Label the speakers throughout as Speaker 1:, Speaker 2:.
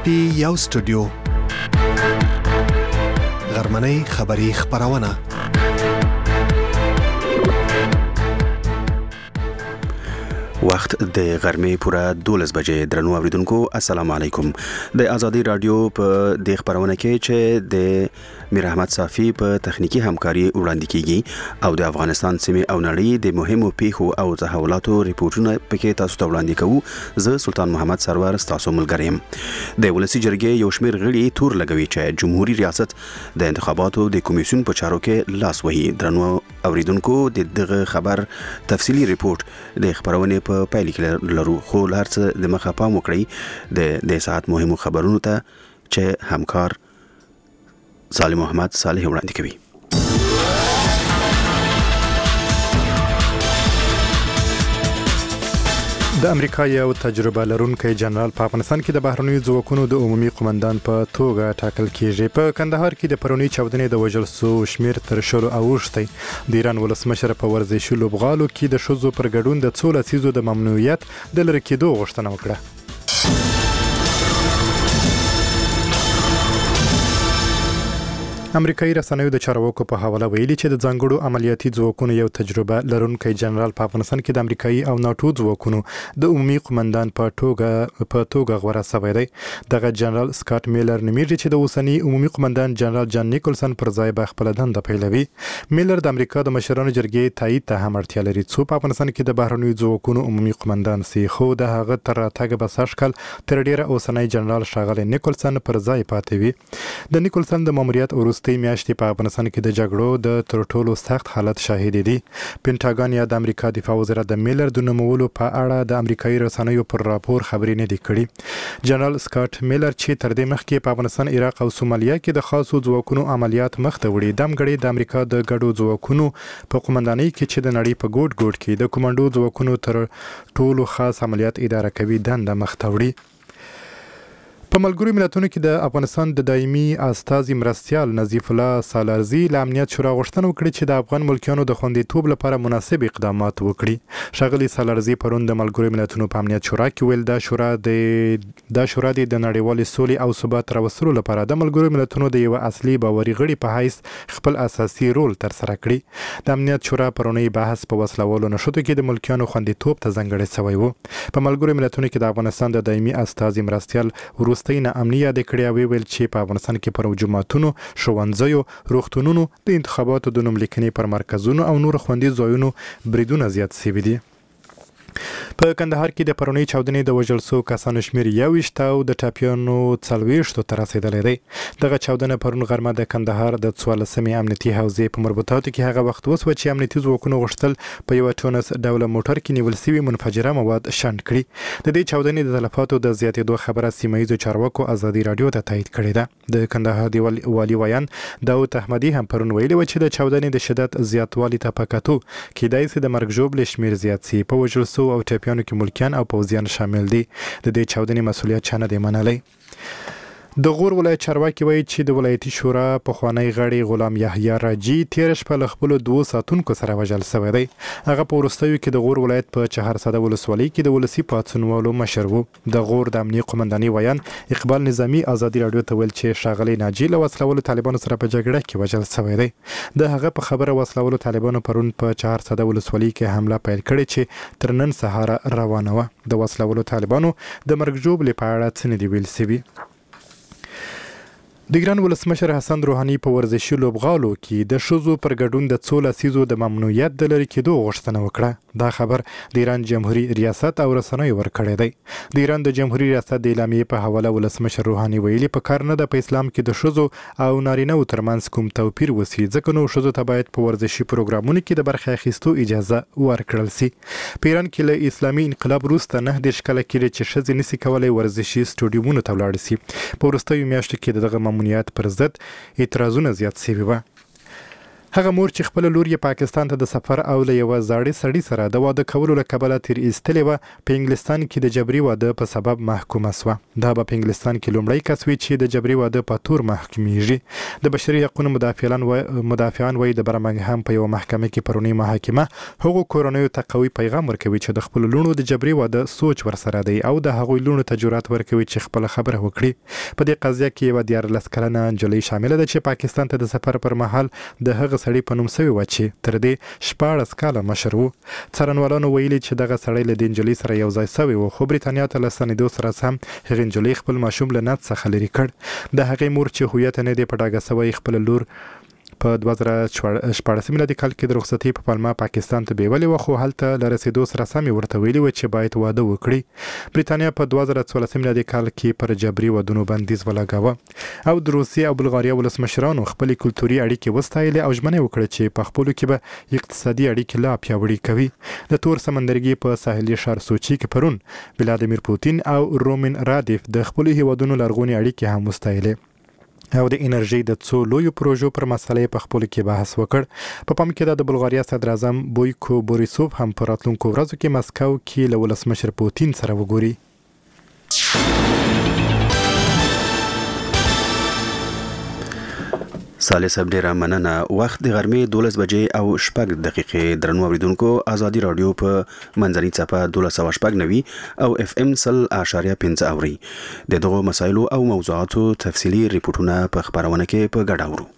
Speaker 1: پی یو سټوډیو غرمنۍ خبری خبرونه وخت د غرمې پوره 12 بجې درنو اوریدونکو السلام علیکم د ازادي رادیو په د خبرونه کې چې د میر احمد صافی په تخنیکی همکاري وړاندې کیږي او د افغانستان سیمه او نړۍ د مهمو پیښو او تحولاتو ریپورتونه پکې تاسو ته وړاندې کوو زه سلطان محمد سرور تاسو ملګریم د ولسی جرګې یو شمیر غړي تور لګوي چې جمهوریت ریاست د انتخاباتو د کمیسیون په چارو کې لاس وهي درنو اوریدونکو دغه خبر تفصیلی ریپورت د خبرونه په پایله کې لرو خو لارڅ د مخه پام وکړي د ساعت مهمو خبرونو ته چې همکار صالح محمد صالح وړاندې کوي
Speaker 2: د امریکا یو تجربه لرونکی جنرال په افغانستان کې د بهرنیو ځواکونو د عمومي قومندان په توګه ټاکل کیږي په کندهار کې د پرونی چاودنې د وژل سو شمیر تر شلو اوښتی د ایران ولسمشر په ورزشي لوبغالو کې د ښځو پر ګډون د څو لسیزو د ممنوعیت د لرې کېدو غوښتنه وکړه امریکایي رسنیو د چارواکو په حواله ویلي چې د ځانګړو عملیاتي ځواکونو یو تجربه لرونکی جنرال په افغانستان کې د امریکایي او ناتو ځواکونو د عمومي قومندان په توګه غوړه شوی دی دغه جنرال سکاټ میلر نومیږي چې د اوسنی عمومي قومندان جنرال جان نیکولسن پر ځای به خپل دنده پیلوي میلر د امریکا د مشرانو جرګې تایید ته هم اړتیا لري څو په افغانستان کې د بهرنیو ځواکونو عمومي قومندان سي خو د هغه تر راتګ به سږکال تر ډیره اوسنی جنرال ښاغلی نیکولسن پر ځای پاتې وي د نیکولسن د ماموریت وروسته میاشتې په افغانستان کې د جګړو د تر ټولو سخت حالت شاهد دي پینټاګون یا د امریکا دفاع وزارت د میلر د نومولو په اړه د امریکایي رسنیو پر راپور خبرې نه دي کړې جنرال سکاټ میلر چې تر دې مخکې په افغانستان عراق او سومالیا کې د خاصو ځواکونو عملیات مخته وړي دمګړي د امریکا د ګډو ځواکونو په قومندانۍ کې چې د نړۍ په ګوټ کې د کمانډو ځواکونو تر ټولو خاص عملیات اداره کوي دنده مخته وړي په ملګرو ملتونو کې د افغانستان د دایمي استازي مرستیال نظیف الله سالارزي له امنیت شورا غوښتنه وکړه چې د افغان ملکیانو د خوندیتوب لپاره مناسب اقدامات وکړي ښاغلي سالارزي پرون د ملګرو ملتونو په امنیت شورا کې ویل دا شورا د نړیوالې سولې او ثبات راوستلو لپاره د ملګرو ملتونو د یو اصلي باوري غړي په حیث خپل اساسي رول ترسره کړي د امنیت شورا پرونی بحث په وسلوالو نشوتو کې د ملکیانو خوندیتوب ته ځانګړی شوی و په ملګرو ملتونو کې د افغانستان د دایمي استازي مرستیال نه امنیت یاد کړی او ویل چې په افغانستان کې پر جماعتونو ښوونځیو روغتونونو د انتخاباتو د نوملیکنې پر مرکزونو او نور خوندي ځایونو بریدونه زیات شوي دي په کندهار کې د پرونی چاودنې د وژل شوو کسانو شمیر 21 او د ټاپیانو 40 ته رسیدلی دی دغه چاودنه پرون غرمه د کندهار د 14مې امنیتي حوزې په مربوطاتو کې هغه وخت وسوه چې امنیتي ځواکونو غوښتل په یو ټونس ډوله موټر کې نیول شوي منفجره مواد شنډ کړي د دې چاودنې د تلفاتو د زیاتېدو خبره سیمه ییزو چارواکو ازادي رادیو ته تایید کړې ده د کندهار دی والي ویان داود احمدي هم پرون ویلي و چې د چاودنې د شدت زیاتوالي ته په کتو کېدای شي د مرګ ژوبل شمیر زیات شي په وژل او ټاپیانو کې ملکیان او پوځیان شامل دي د دې چاودنې مسؤلیت چا نه دی منلی د غور ولایت چارواکي وایي چې د ولایتي شورا پخوانی غړی غلام یحیی راجی تیر شپه له خپلو 2 ساتونکو سره وژل شوی دی هغه په وروستیو کې د غور ولایت په چهارسده ولسوالۍ کې د ولسي پاڅونوالو مشر و د غور د امنیه قومندانۍ ویان اقبال نظامی ازادي رادیو ته ویل چې ښاغلی ناجی له وسلوالو طالبانو سره په جګړه کې وژل شوی دی د هغه په خبره وسلوالو طالبانو پرون په چهارسده ولسوالۍ کې حمله پیل کړې چې تر نن سهار روانه وه د وسلوالو طالبانو د مرګ ژوبلې په اړه څه نه دي ویل شوي د ایران ولسمشر حسن روحاني په ورزشي لوبغالو کې د ښځو پر ګډون د څو لسیزو د ممنوعیت د لرې کېدو غوښتنه وکړه دا خبر د ایران جمهوریت ریاست او رسنیو ورکړی دی د ایران د جمهوریت ریاست د اعلامیې په حواله ولسمشر روحاني ویلي په کار نه ده په اسلام کې د ښځو او نارینه‌و ترمنځ کوم توپیر وسي ځکه نو ښځو ته باید په ورزشي پروګرامونو کې د برخې اخیستو اجازه ورکړل سي په ایران کې له اسلامي انقلاب وروسته 9 کاله کېږي چې ښځې نشي کولی ورزشي سټوډیومونو ته ولاړ سي په وروستیو میاشتو کې دغه ممنوعیت پر ضد اعتراضونه زیات شوي وه هغه مور چې خپل لور یې پاکستان ته د سفر او له یو زاړه سړي سره د واده کولو لپاره تیر ایستلې و په انګلستان کې د جبري واده په سبب محکومه شوه. دا په انګلستان کې لومړی کس وی چې د جبري واده په تور محکومیږي. د بشري حقوقو مدافعان وایي د برمنګهام په یو محکمه کې پرونی محاکمه هغو کورنیو ته قوي پیغام ورکوي چې د خپل لونو د جبري واده سوچ ورسره دی او د هغوی لونو ته جرأت ورکوي چې خپل خبره وکړي. په دې قضیه کې یو 14 کلنه نجلۍ شامل ده چې پاکستان ته د سفر پر مهال د هغه سړي په نوم سوی و چې تر دې 14 کاله مشر و. څارنوالانو ویلي چې دغه سړی له دې نجلۍ سره یو ځای سوی و خو بریتانیا ته له ستنېدو سره سم هغې نجلۍ خپل ماشوم له ند څخه لرې کړ. د هغې مور چې هویت نه دی په ډاګه سوی خپل لور په 2014 میلادي کال کې د رخصتي په پلمه پاکستان ته بیولې و خو هلته له رسیدو سره سمې ورته ویلي و چې باید واده وکړي. بریتانیا په 2014 میلادي کال کې پر جبري ودونو بندیز ولګاوه او د روسیې او بلغاریا ولسمشرانو خپل کلتوري اړیکې وستایلې او ژمنه وکړه چې په خپلو کې به اقتصادي اړیکې لا پیاوړې کوي. د تور سمندرګي په ساحلي ښار سوچي کې پرون ولادیمیر پوتین او رومن رادیف د خپل هیوادونو لرغونې اړیکې هم وستایلې او د انرژي د څو لویو پروژو پر مسلې په خپل کې بحث وکړ. په پام کې د بلغاریا صدر اعظم بویکو بوریسوف هم په راتلونکو ورځو کې مسکو کې له ولسمشر پوتین سره وګوري.
Speaker 1: صالح صاحب ډیره مننه. وخت د غرمې 12 بجې او 6 دقیقې درنو اوریدونکو ازادي رادیو په منځنۍ صفحه 1290 او اف ام 0.5 اوري. د دغو مسایلو او موضوعاتو تفصیلی ریپورتونه په خبرونه کې په ګډه اورو.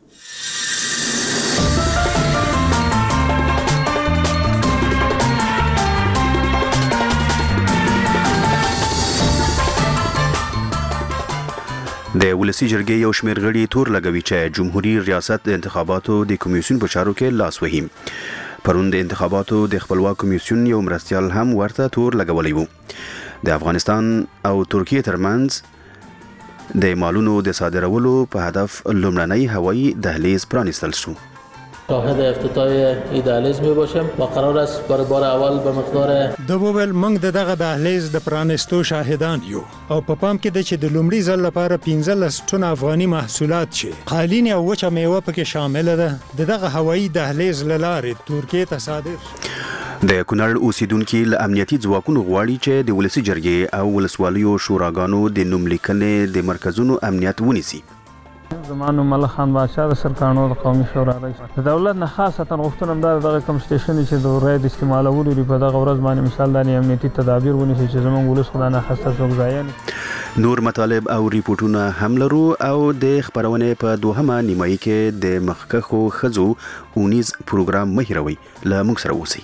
Speaker 1: د ولسی جرګې یو شمېر غړي تور لګوي چې جمهوریت ریاست د انتخاباتو د کمیسیون په چارو کې لاس وهي. پرون د انتخاباتو د خپلواک کمیسیون یو مرستیال هم ورته تور لګولی و. د افغانستان او ترکیه ترمنځ د مالونو د صادرولو په هدف لومړنی هوایی دهلیز پرانیستل شو.
Speaker 3: شاهد افتتاح این دهلیز می باشیم و قرار است برای بار اول به مقدار
Speaker 4: دوبل منګ دغه دهلیز د پرانستو شاهدان یو او په پام کې د چې د لومړي ځل لپاره 15 ټن افغاني محصولات چې قالین او وچه میوه پکې شامل ده دغه هوایی دهلیز لاره ترکیه ته صادر.
Speaker 1: د کونړ اوسیدونکو له امنیتي ځواکونو غواړي چې د ولسی جرګې او ولسوالیو شوراګانو د نوملیکنې د مرکزونو امنیت ونیسي.
Speaker 5: زمانو ملک خان بادشاہ د سرکانو د قومي شورا رئیس د دولت نه خاصه غوښتنه هم دغه کم سټیشن چې د رای د استعمالولو لري په دغه ورځ باندې مثال د امنیتي تدابیر ونیسي چې زموږ ولس خدای نه خاصه څوک ځای
Speaker 1: نور مطالب او ریپورتونه هم لرو او د خبرونه په دوهمه نیمایي کې د مخکخو خزو اونیز پروګرام مهیروي له موږ سره اوسئ.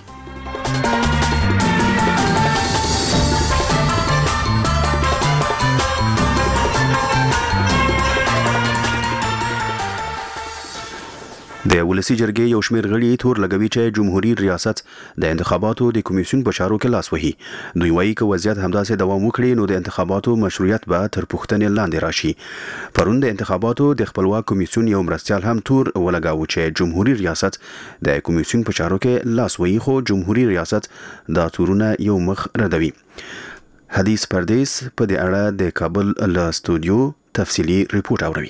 Speaker 1: د ولسی جرګې یو شمېر غړي تور لګوي چې جمهوریت ریاست د انتخاباتو د کمیسیون په چارو کې لاس وهي. دوی وایي که وضعیت همداسې دوام وکړي نو د انتخاباتو مشروعیت به تر پوښتنې لاندې راشي. پرون د انتخاباتو د خپلواک کمیسیون یو مرستیال هم تور ولګاوه چې جمهوریت ریاست د کمیسیون په چارو کې لاس وهي خو جمهوریت ریاست دا تورونه یو مخ ردوي. حدیث پردیس په دې اړه د کابل له استودیو تفصیلی ریپورت اوري.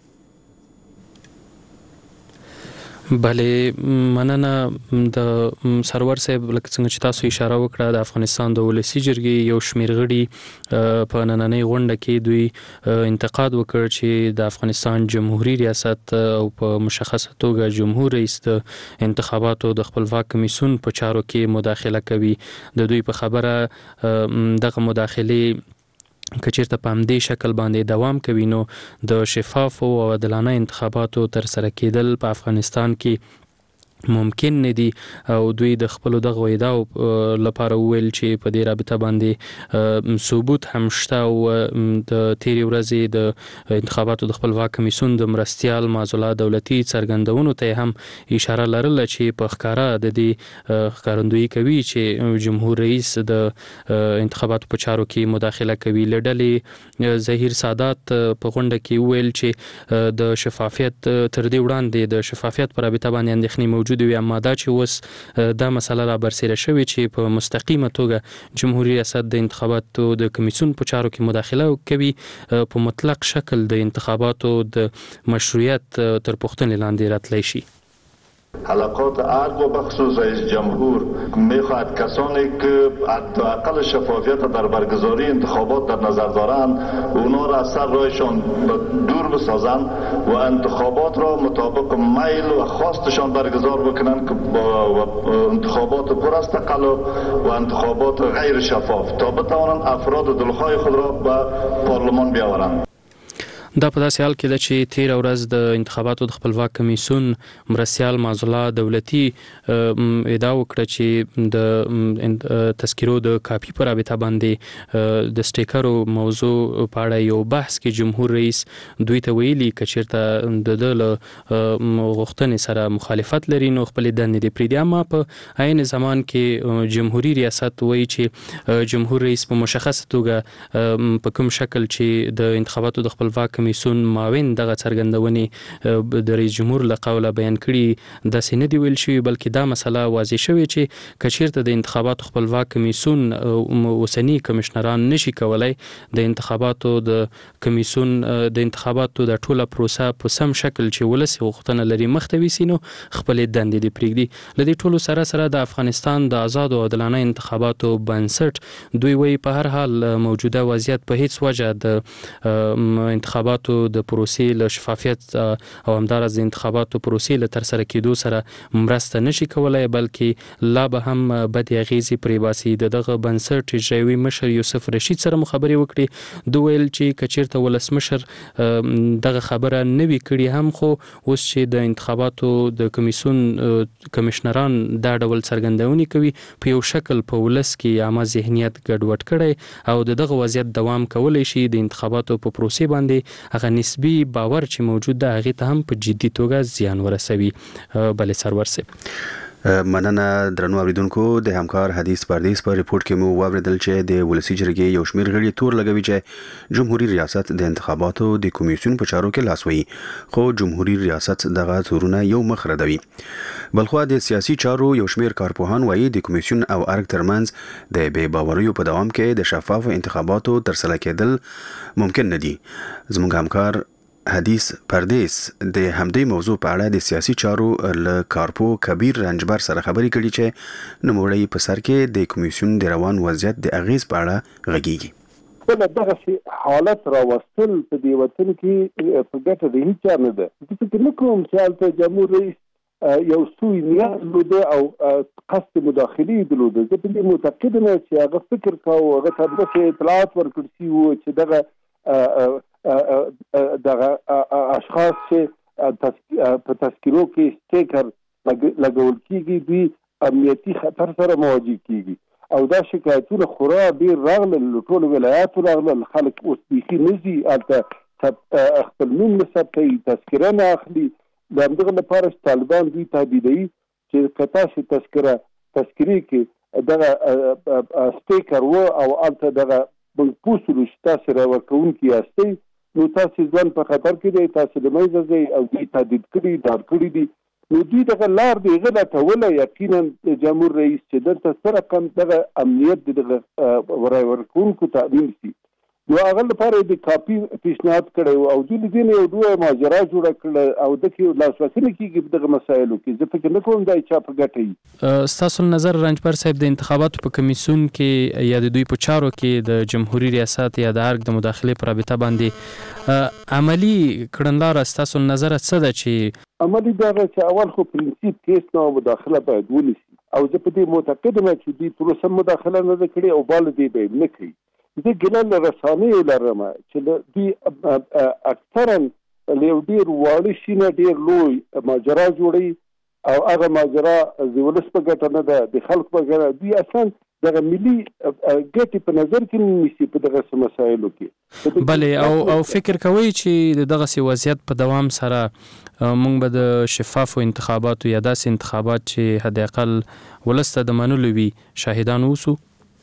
Speaker 6: بله مننه. د سرور صاحب لکه څنګه چې تاسو اشاره وکړه د افغانستان د ولسی جرګې یو شمېر غړي په نننۍ غونډه کې دوی انتقاد وکړ چې د افغانستان جمهوریت ریاست او په مشخصه توګه جمهور رئیس د انتخاباتو د خپلواک کمیسیون په چارو کې مداخله کوي. د دوی په خبره دغه مداخله کچیرته په همدې شکل باندې دوام کوي نو د شفاف او عادلانه انتخاباتو تر سره کېدل په افغانستان کې ممکن نه دي او دوی د خپل دغه ویداو لپاره ویل چې په دې رابطه باندې ثبوت هم شته او د تیری ورځې د انتخاباتو د خپلواک کمیسیون د مرستیال معزوله دولتي څرګندونو ته هم اشاره لرله چې په ښکارا د دې ښکارندویي کوي چې جمهور رئیس د انتخاباتو په چارو کې مداخله کوي. لډلې ظهیر سادات په غونډه کې ویل چې د شفافیت تر دې وړاندې د شفافیت پر رابطه باندې اندېښنې موجود وي اما دا چې اوس دا مسله را برسېره شوې چې په مستقیمه توګه جمهوریت ریاست د انتخاباتو د کمیسیون په چارو کې مداخله کوي په مطلق شکل د انتخاباتو د مشروعیت تر پوښتنې لاندې راتلی شي.
Speaker 7: حلقات ارگ و بخصوص رئیس جمهور میخواهد کسانی که حداقل شفافیت در برگزاری انتخابات در نظر دارند اونا را از سر راهشان دور بسازند و انتخابات را مطابق میل و خواستشان برگزار بکنند که با انتخابات پر از تقلب و انتخابات غیر شفاف تا بتوانند افراد دلخواه خود را به پارلمان بیاورند.
Speaker 6: دا په داسې حال کې ده چې تیر ورځ د انتخاباتو د خپلواک کمیسیون مرستیال معزالله دولتي ادعا وکړه چې د تذکیرو د کاپي پر رابطه باندې د سټیکرو موضوع په اړه یو بحث کې جمهور رئیس دوی ته ویلي که چیرته د له غوښتنې سره مخالفت لري نو خپل دندې دې پرېږدي. اما په عین زمان کې جمهوریت ریاست وایي چې جمهور رئیس په مشخصه توګه په کوم شکل چې د انتخاباتو د خپلواک کمیسیون معاون دغه څرګندونې د رئیس جمهور له قوله بیان کړي داسې نه دی ویل شوي بلکې دا مسله واضح شوې چې که چیرته د انتخاباتو خپلواک کمیسیون اوسني کمشنران نشي کولای د انتخاباتو د کمیسیون د انتخاباتو د ټوله پروسه په سم شکل چې ولس غوښتنه لري مخته ویسي نو خپل دندې دې پرېږدي. له دې ټولو سره د افغانستان د آزاد او عادلانه انتخاباتو بنسټ دوی وایي په هر حال موجوده وضعیت په هیڅ وجه د انتخاباتو د پروسې له شفافیت او همدارس د انتخاباتو پروسې له ترسره کېدو سره مرسته نشي کولای بلکې لا به هم بدې اغیزې پرې باسي. دغه بنسټ اجرایوي مشر یوسف رشید سره مو خبرې وکړې دوی ویل چې که چیرته ولسمشر دغه خبره نه وي کړې هم خو اوس چې د انتخاباتو د کمیسیون کمشنران دا ډول څرګندونې کوي په یو شکل په ولس کې عامه ذهنیت ګډوډ کړی او دغه وضعیت دوام کولی شي د انتخاباتو په پروسې باندې هغه نسبی باور چې موجود ده هغه ته هم په جدي توګه زیان ورسوي. بلې سرور صاحب
Speaker 1: مننه درنو اوریدونکو د همکار حدیث پردیس په ریپورت کې مو واوریدل چې د ولسی جرګې یو شمېر غړي تور لګوي چې جمهوریت ریاست د انتخاباتو د کمیسیون په چارو کې لاس وهي خو جمهوریت ریاست دغه تورونه یو مخ ردوي. بلخو د سیاسي چارو یو شمېر کارپوهان وایي د کمیسیون او ارګ ترمنځ د بې باوریو په دوام کې د شفاف انتخاباتو ترسره کېدل ممکن نه دي. زموږ همکار حدیث پردیس د همدې موضوع په اړه د سیاسي چارو له کارپو کبیر رنجبر سره خبرې کړي چې نوموړی په سر کې د کمیسیون د روان وضعیت د اغیز په اړه غږیږي.
Speaker 8: بل دغه حالت راوستل په دې وطن کې په ګټه د هیڅ چا نه ده. زه فکر نه کوم چې هلته جمهور رئیس یو سوی نیت درلوده او قصد مداخلي درلوده. زه په دې معتقد یم چې هغه فکر کاوه هغه ته داسې اطلاعات ورکړل شوي وو چې دغه اشخاص چې په تذکیرو کې سټیکر لګول کېږي دوی امنیتي خطر سره مواجه کېږي او دا شکایتونه خورا ډېر راغلل له ټولو ولایاتو راغلل. خلک اوس بیخي نه ځي هلته خپل نوم نه ثبتوي تذکیره نه اخلي. د همدغه لپاره چې طالبان دوی تهدیدوي چې که تاسې تذکیرې کې دغه سټیکر و او هلته دغه پوسټ چې تاسې راورکوونکي یاستئ نو تاسې ځوان په خطر کې دی تاسې له منځه ځئ او دوی تهدید کړي ډار کړي دي. نو دوی دغه لار د هغه لټوله یقینا جمهور رئیس چې دلته څه رقم دغه امنیت د دغه ورکوونکو تأمین شي نو هغه لپاره د کاپي پیشنهاد کړی او دوی له دې نه یو دوه ماجرا جوړه کړله او دغه لاسوهنه کېږي په دغه مسایلو کې. زه فکر نه کوم دا چا په ګټه وي.
Speaker 6: ستاسو نظر رنجبر صاحب د انتخاباتو په کمیسیون کې یا د دوی په چارو کې د جمهوریت ریاست یا د ارګ د مداخله پر رابطه باندې عملی کړنلاره ستاسو نظر څه ده چې
Speaker 8: عملی دا چې اول خو پرنسيپ کیس نه مداخله باید ونشي او زه په دې معتقد یم چې دوی پروسه مداخله نه کړي او بل دې به نه کوي. زه ګیله له رسانیو لرم چې دوی اکثرا له یو ډېر واړه شي نه ډېر لوی ماجرا جوړوي او هغه ماجرا د ولس په ګټه نه ده د خلکو په ګټه. دوی اصلا دغه ملي ګټې په نظر کې نیسي په دغه مسایلو کې.
Speaker 6: بلې او فکر کوئ چې دغه وضعیت په دوام سره موږ به د شفافو انتخاباتو یا داسې انتخابات چې حد اقل ولس ته د منلو وي شاهدان اوسو؟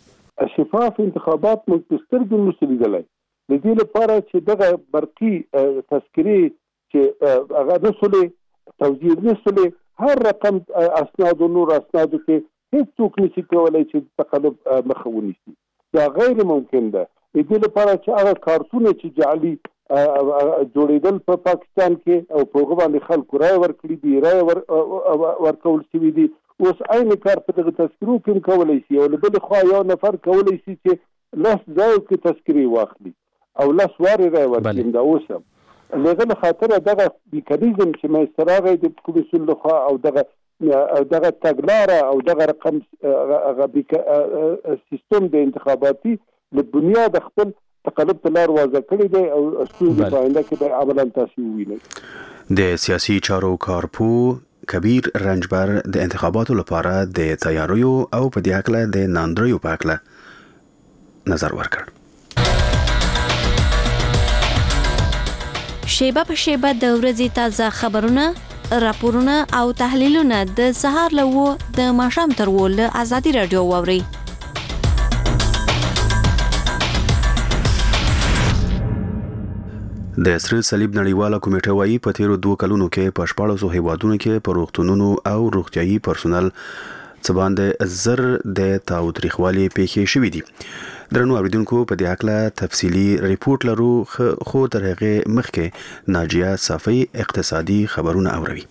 Speaker 8: شفاف انتخابات موږ په سترګو نشو لیدلی د دې لپاره چې دغه برقي تذکیرې چې هغه نسلې توجیه نسلې هر رقم اسناد و نور اسنادو کې هیڅوک نشي کولی چې تقلب مخه ونیسي. دا غیر ممکن ده. د دې لپاره چې هغه کارتونه چې جعلي جوړېدل په پاکستان کې او په هغه باندې خلکو رای ورکړي دي، رای ورکول شوي دي. اوس عین کار په دغه تذکرو کې کولای شي، او له بلې خوا یو نفر کولای شي چې 10 ځایو کې تذکرې واخلي او 10 وارې رای ورکړي. دا اوس هم لغه خاطر دغه میکانیزم چې مې سره د کمیسیون لخوا او دغه تګلاره او دغه رقم سیستم د انتخاباتي له بنیاد خپل تقلب تلار واضح کړی دی او ستونزې په آینده کې به عملاً تاثیر وویني.
Speaker 1: د سیاسي چارو کارپو کبیر رنجبر د انتخاباتو لپاره د تیاریو او په دې اړه د ناندریو په اړه نظر ورکړ.
Speaker 9: شیبه په شیبه د ورځې تازه خبرونه، راپورونه او تحلیلونه د سهار له د ماښام تر له آزادي رادیو واوري.
Speaker 1: د سره صلیب نړیواله کمیټه وايي په تیرو 2 کلونو کې په 14 هیوادونو کې په روغتونونو او روغتیايي پرسونل څه باندې زر د تاوتریخوالي پیښې شوې دي. درنو اوریدونکو په دې اړه تفصیلی ریپورت لرو، خو تر هغه مخکې ناجیه صافی اقتصادي خبرونه اوروي.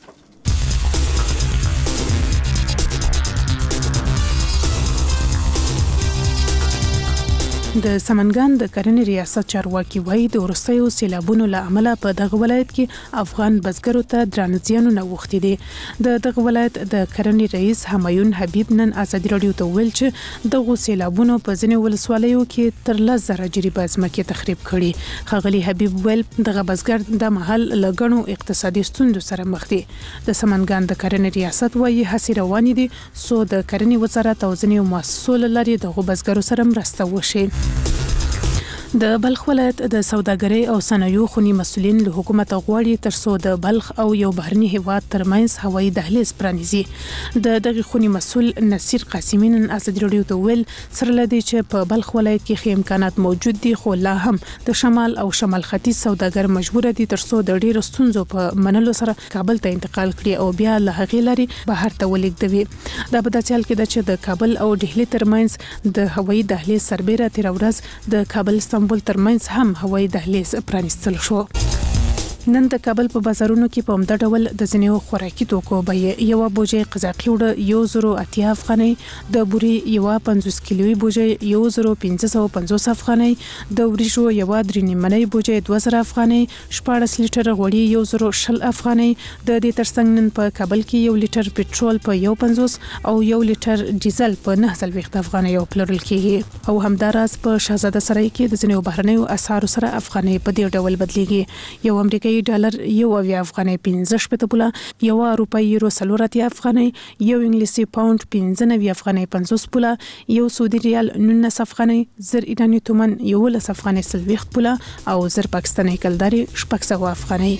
Speaker 10: د سمنګان د کرنې ریاست چارواکي وایي د وروستیو سیلابونو له امله په دغه ولایت کې افغان بزګرو ته درانه زیانونه اوښتي دي. د دغه ولایت د کرنې رئیس همایون حبیب نن آزادي رادیو ته ویل چې دغه سیلابونو په ځینې ولسوالیو کې تر 10,000 جریبه ځمکې تخریب کړي. ښاغلي حبیب ویل دغه بزګر د محل له ګڼو اقتصادي ستونزو سره مخ دي. د سمنګان د کرنې ریاست وایي هڅې روانې دي څو د کرنې وزارت او ځینې مؤسسو له لارې دغه بزګرو سره مرسته وشي. د بلخ ولایت د سوداګرۍ او صنایعو خونی مسؤلین له حکومت غواړي ترڅو د بلخ او یو بهرني هیواد ترمنځ هوایي دهلیز پرانیزي. د دغه خونی مسؤل نصیر قاسمی نن آزادي رادیو ته ویل سره لدی چې په بلخ ولایت کې ښه امکانات موجود دي، خو لا هم د شمال او شمال ختیځ سوداګر مجبور دي ترڅو د ډیرو ستونزو په منلو سره کابل ته انتقال کړي او بیا له هغې لارې بهر ته ولېږدوي. دا په داسې حال کې ده چې د کابل او ډهلي ترمنځ د هوایي دهلیز سربېره تیر ورځ د کابل استانبول ترمنځ هم هوایي دهلیز پرانیستل شو. نن د کابل په بازارونو کې په همدا ډول د ځینو خوراکي توکو بیې یو بوجي قزاقي وړه 180 افغانۍ، د بوري یو 50 کیلوي بوجي 1550 افغانۍ، د وریجو یو 3.5 بوجي 2000 افغانۍ، 14 لیټر غوړي 110 افغانۍ. د دې ترڅنګ نن په کابل کې 1 لیټر پټرول په 1.50 او 1 لیټر ډیزل په 9 افغانۍ پلورل کیږي. او همداراز په شاهزاده سرای کې د ځینو بهرنیو اسعارو سره افغانۍ په دې ډول بدلیږي. یو امریکایي ډالر 1 افغانۍ 15 پوله، یو اروپایي یورو 4 افغانۍ، یو انګلیسي پاوند 15 افغانۍ 50 پوله، یو سعودي ریال 19 افغانۍ، زر ایرانی تومان 11 افغانۍ 40 پوله او زر پاکستاني کلداري 600 افغانۍ.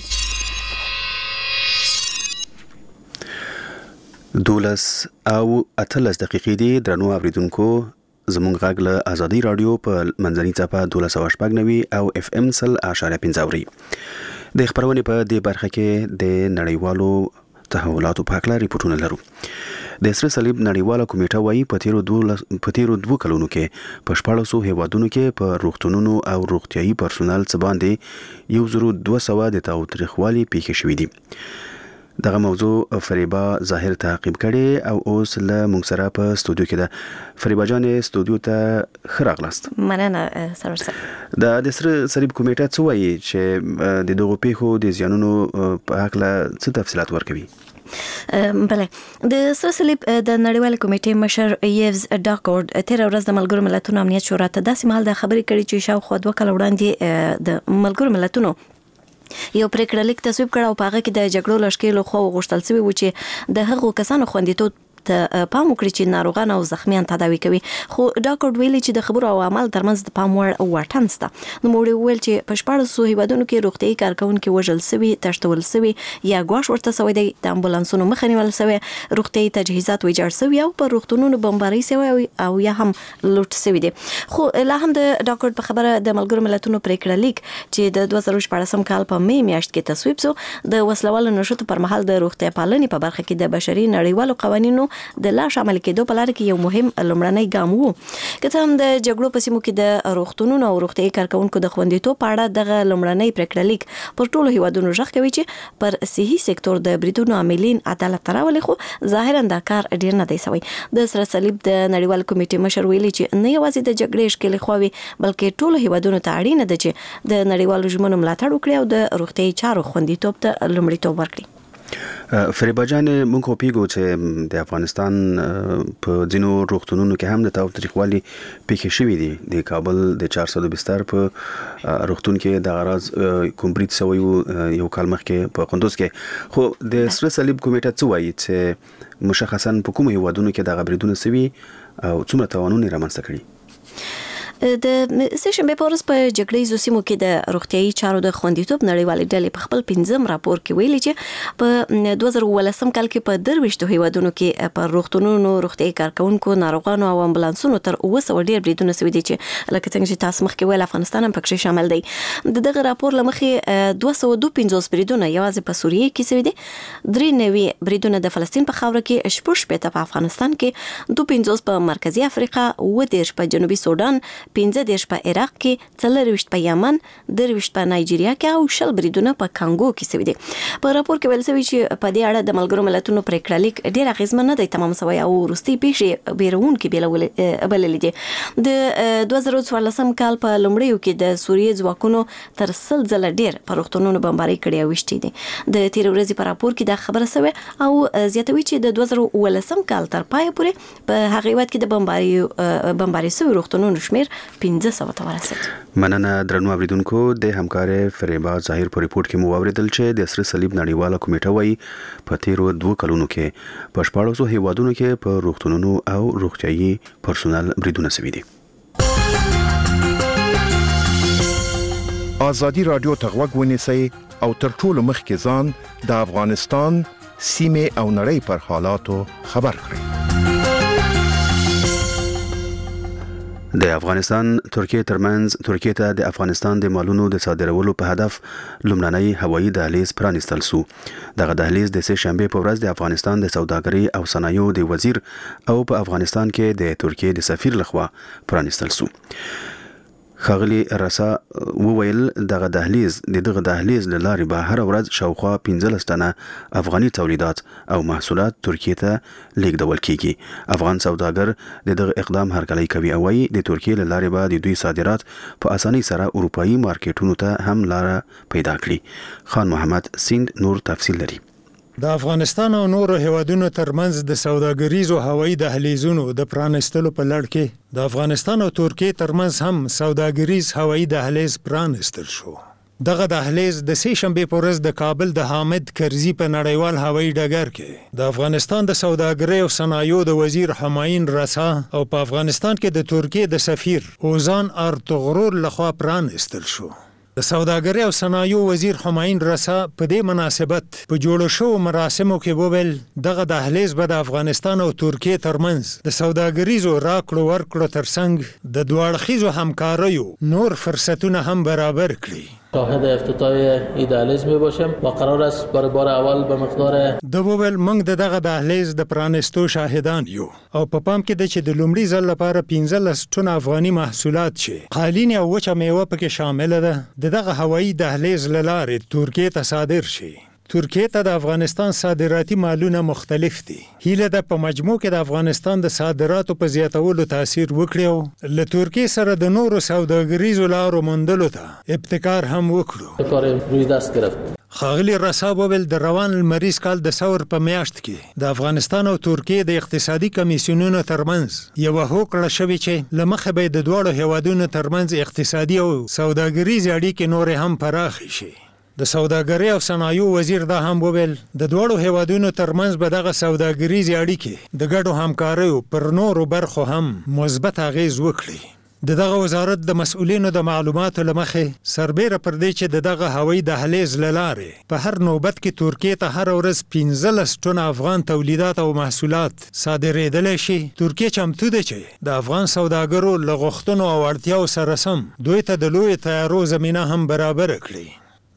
Speaker 1: 12 او 18 دقیقې دي. درنو اوریدونکو زمونږ غږ له آزادي رادیو په منځنۍ څپه 1290 او اف ام 0.5 اوري. د خبرونې په دې برخه کې د نړیوالو تحولاتو په اړه ریپورتونه لرو. د سره صلیب نړیواله کمیټه وايي په تیرو 2 کلونو کې په 14 هیوادونو کې په روغتونونو او روغتیايي پرسونل څه باندې 1200 د تاوتریخوالي پیښې شوې دي. دغه موضوع فریبا ظاهر تعقیب کړي او اوس له موږ سره په استودیو کې ده. فریبا جانې استودیو ته ښه راغلاست.
Speaker 9: مننه سرور صاحب.
Speaker 1: د سره صلیب کمیټه څه وایي چې د دغو پیښو د زیانونو په اړه څه تفصیلات ورکوي؟
Speaker 9: بله، د سره صلیب د نړیوال کمیټې مشر یوز ډاکورد تیر ورځ د ملګرو ملتونو امنیت شورا ته داسې مهال د خبرې کړي چې شاوخوا 2 کال وړاندې د ملګرو ملتونو یو پریکړه لیک تصویب کړ او په هغه کې د جګړو لشکرو خو غوښتل شوی و چې د هغو کسانو خوندیتوب ته پام وکړي چې ناروغان او زخمیان تداوي کوي. خو ډاکټر ویلي چې د خبرو او عمل ترمنځ د پام وړ واټن شته. نو موږ ویل چې په 14 هیوادونو کې روغتيایي کارکونکو وژل شوي، تشتول شوي یا ګواښ ورته شوی دی، د امبولانسونو مخه نیول شوی، روغتيایي تجهیزات ویجاړ شوي او په روغتونونو بمباري شوی او یا هم لوټ شوی دي. خو لا هم د ډاکټر په خبره د ملګرو ملتونو پریکړه لیک چې د 2014 کال په می میاشت کې تصویب شو د وسلوالو نشټو پر مهال د روغتیا پالنې په برخه کې د بشري نړیوالو قوانینو د لا شامل کېدو په لار کې یو مهم لومړنی ګام وو. که هم د جګړو په سیمو کې د روغتونونو او روغتیايي کارکونکو د خوندیتوب په اړه دغه لومړنی پریکړه لیک پر ټولو هیوادونو ژغ کوي چې پر صحي سکتور د بریدونو عاملین عدالت راولي، خو ظاهرا دا کار ډیر نه دی سوی. د سره صلیب د نړیوال کمیټې مشر ویلي چې نه یوازې د جګړې ښکېلې خواوې بلکې ټولو هیوادونو ته اړینه ده چې د نړیوالو ژمنو ملاتړ وکړي او د روغتیايي چارو خوندیتوب ته لومړیتوب ورکړي.
Speaker 1: فریبا جان، مونږ خو پیګو چې د افغانستان په ځینو روغتونونو کې هم د تاوتریخوالي پیښې شوې دي. د کابل د 400 بستر په روغتون کې د غراز کوم برید شوی یو کال مخکې په قندوز کې، خو د سره صلیب کمیټه څه وایي چې مشخصا په کوم هیوادونو کې د بریدونه شوي او څومره تاوانونه رامنځته کړي؟
Speaker 9: د سیشنبه په ورځ په جګړیزو سیمو کې د روغتیايي چارو د خوندیتوب نړیوالې ډلې په خپل 5م راپور کې ویلي چې په 2018 کال کې په 23 هیوادونو کې په روغتونونو، روغتیايي کارکونکو، ناروغانو او امبولانسونو تر 900 ډیر بریدونه شوي دي چې لکه څنګه چې تاسو مخکې ویل افغانستان هم پکې شامل دی. دغه راپور لمخې 252 بریدونه یوازې په سوریه کې شوي دي، 93 بریدونه د فلسطین په خاوره کې، 14 په افغانستان کې، 25 په مرکزی افریقا، 10 په جنوبي سودان، 15 په عراق کې، 40 په یمن، 10 په نایجیریا کې او 10 بریدونه په کانګو کې شوي دي. په راپور کې ویل شوی چې په دې اړه د ملګرو ملتونو پریکړه لیک ډیر اغیزمن نه دی تمام شوی او وروستي پیښې بیرونکې بللې دي. د 2014 کال په لومړیو کې د سوریې ځواکونو تر 100 ځله ډیر په روغتونونو بمباري کړي او وشتي دي. د تیر ورځې په راپور کې دا خبره شوی او زیاتوي چې د 2018 کال تر پای پورې په هغه وخت کې د بمباري شوی روغتونونو شمیر 1500 ته ورسید.
Speaker 1: مننه درنو اوریدونکو. د همکار فریبا ظاهر په ریپورت کې مو اوریدل چې د سره صلیب نړیواله کمیټه وایي په تیرو 2 کلونو کې په 14 هیوادونو کې په روغتونونو او روغتیايي پرسونل بریدونه شوي دي.
Speaker 11: ازادي رادیو ته غوږ ونیسئ او تر ټولو مخکې ځان د افغانستان سیمه او نړۍ پر حالاتو خبر کړئ.
Speaker 1: د افغانستان ترکیه ترمنځ ترکیه ته د افغانستان د مالونو د صادرولو په هدف لومړنی هوایي دهلیز پرانیستل شو. دغه دهلیز د سه شنبه په ورځ د افغانستان د سوداګرۍ او صنایعو د وزیر او په افغانستان کې د ترکیه د سفیر لخوا پرانیستل شو. خاغلی رسا وویل دغه دهلیز له لارې به هر ورځ شاوخوا 15 تنه افغاني تولیدات او محصولات ترکیه ته لیږدول کیږي. افغان سوداګر د دغه اقدام هرکلی کوي او وايي د ترکیه له لارې به د دوی صادرات په اسانۍ سره اروپאי مارکیټونو ته هم لار پیدا کړي. خان محمد سیند نور تفصیل لري.
Speaker 4: د افغانستان او نورو هیوادونو ترمنځ د سوداګریزو هوایي دهلیزونو د پرانستلو په لړ کې د افغانستان او ترکیه ترمنځ هم سوداګریز هوایي دهلیز پرانستل شو. دغه دهلیز د سه شنبه په ورځ د کابل د حامد کرزي په نړیوال هوایي ډګر کې د افغانستان د سوداګرۍ او صنایعو د وزیر حماین رسا او په افغانستان کې د ترکیه د سفیر اوزان ارتغرور لخوا پرانستل شو. د سوداګرۍ او صنایعو وزیر حماین رسا په دې مناسبت په جوړ شو مراسمو کې وویل دغه دهلیز به د افغانستان او ترکیه ترمنځ د سوداګریزو راکړو ورکړو ترڅنګ د دوه اړخیزو همکاریو نور فرصتونه هم برابر کړي.
Speaker 3: شاهد افتتاح ایدالیز می باشیم و قرار است برای بار اول به مقدار
Speaker 4: د وویل موږ دغه دهلیز د پرانستو شاهدان یو او په پام کې د چې د لومړي ځل لپاره 15 ټن افغاني محصولات چې قالین او وچه میوه پکې شامل ده دغه هوایي دهلیز لاره ترکیه ته صادر شي. ترکیه ته د افغانستان صادراتي مالونه مختلف دي. هیله ده په مجموع کې د افغانستان د صادراتو په زیاتولو تاثیر وکړي او له ترکیه سره د نورو سوداګریزو لارو موندلو ته ابتکار هم وکړو.
Speaker 3: کار روی دست گرفت.
Speaker 4: خاغلی رسا وویل د روان المریز کال د ثور په میاشت کې د افغانستان او ترکیه د اقتصادي کمیسیونونو ترمنځ یو هوکړه شوې چې لمخه به د دوړو هیوادونو ترمنځ اقتصادي او سوداګریزي اړیکې نور هم پراخ شي. د سوداګرۍ او صنایعو وزیر دا هم وویل د دوړو هیوادونو ترمنځ به دغه سوداګریزي اړیکې د ګډو همکاریو پر نورو برخو هم مثبت اغیز وکړي. دغه وزارت د مسؤلینو د معلوماتو لمخې سربېره پر دې چې دغه هوایي دهلیز لاره په هر نوبت کې ترکیه ته هر ورځ 15 ټن افغان تولیدات او محصولات صادرېدل شي. ترکیه چمتو ده چې د افغان سوداګرو لغښتنو او اړتیاو سره سم دوی ته د لوی تیارو زمينه هم برابر کړي.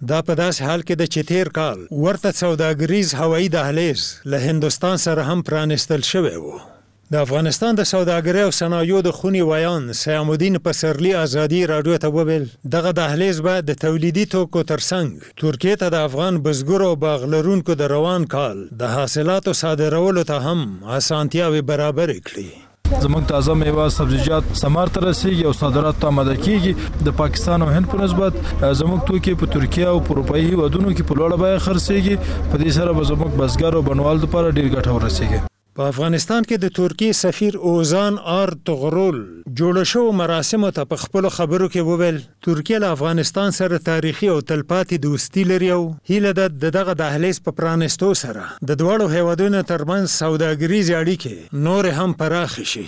Speaker 4: دا په داسې حال کې د چې تیر کال ورته سوداګریز هوایي دهلیز له هندوستان سره هم پرانستل شوی و. د افغانستان د سوداګرۍ او صنایعو د خونې ویان سیام الدین پسرلي ازادي راډیو ته وویل دغه دهلیز به د تولیدي توکو ترڅنګ ترکیې ته د افغان بزګرو او باغ لرونکو د روان کال د حاصلاتو صادرولو ته هم اسانتیاوې برابرې کړي.
Speaker 12: زموږ تازه میوه سبزیجات ثمر ته رسیږي او صادرات ته آماده کیږي. د پاکستان او هند په نسبت زموږ توکي په ترکیه او اروپایي هیوادونو کې په لوړه بیه خرڅېږي. په دې سره به زموږ بزګر او بڼوال لپاره ډیر ګټور رسیږي.
Speaker 4: په افغانستان کې د ترکیې سفیر اوزان آر تغرول جوړ شو مراسمو ته په خپل خبرو کې وویل ترکیه له افغانستان سره تاریخي او تلپاتې دوستي لري او هیله ده دغه دهلیز په پرانستو سره د دواړو هیوادونو ترمنځ سوداګریزې اړیکې نور هم پراخې شي.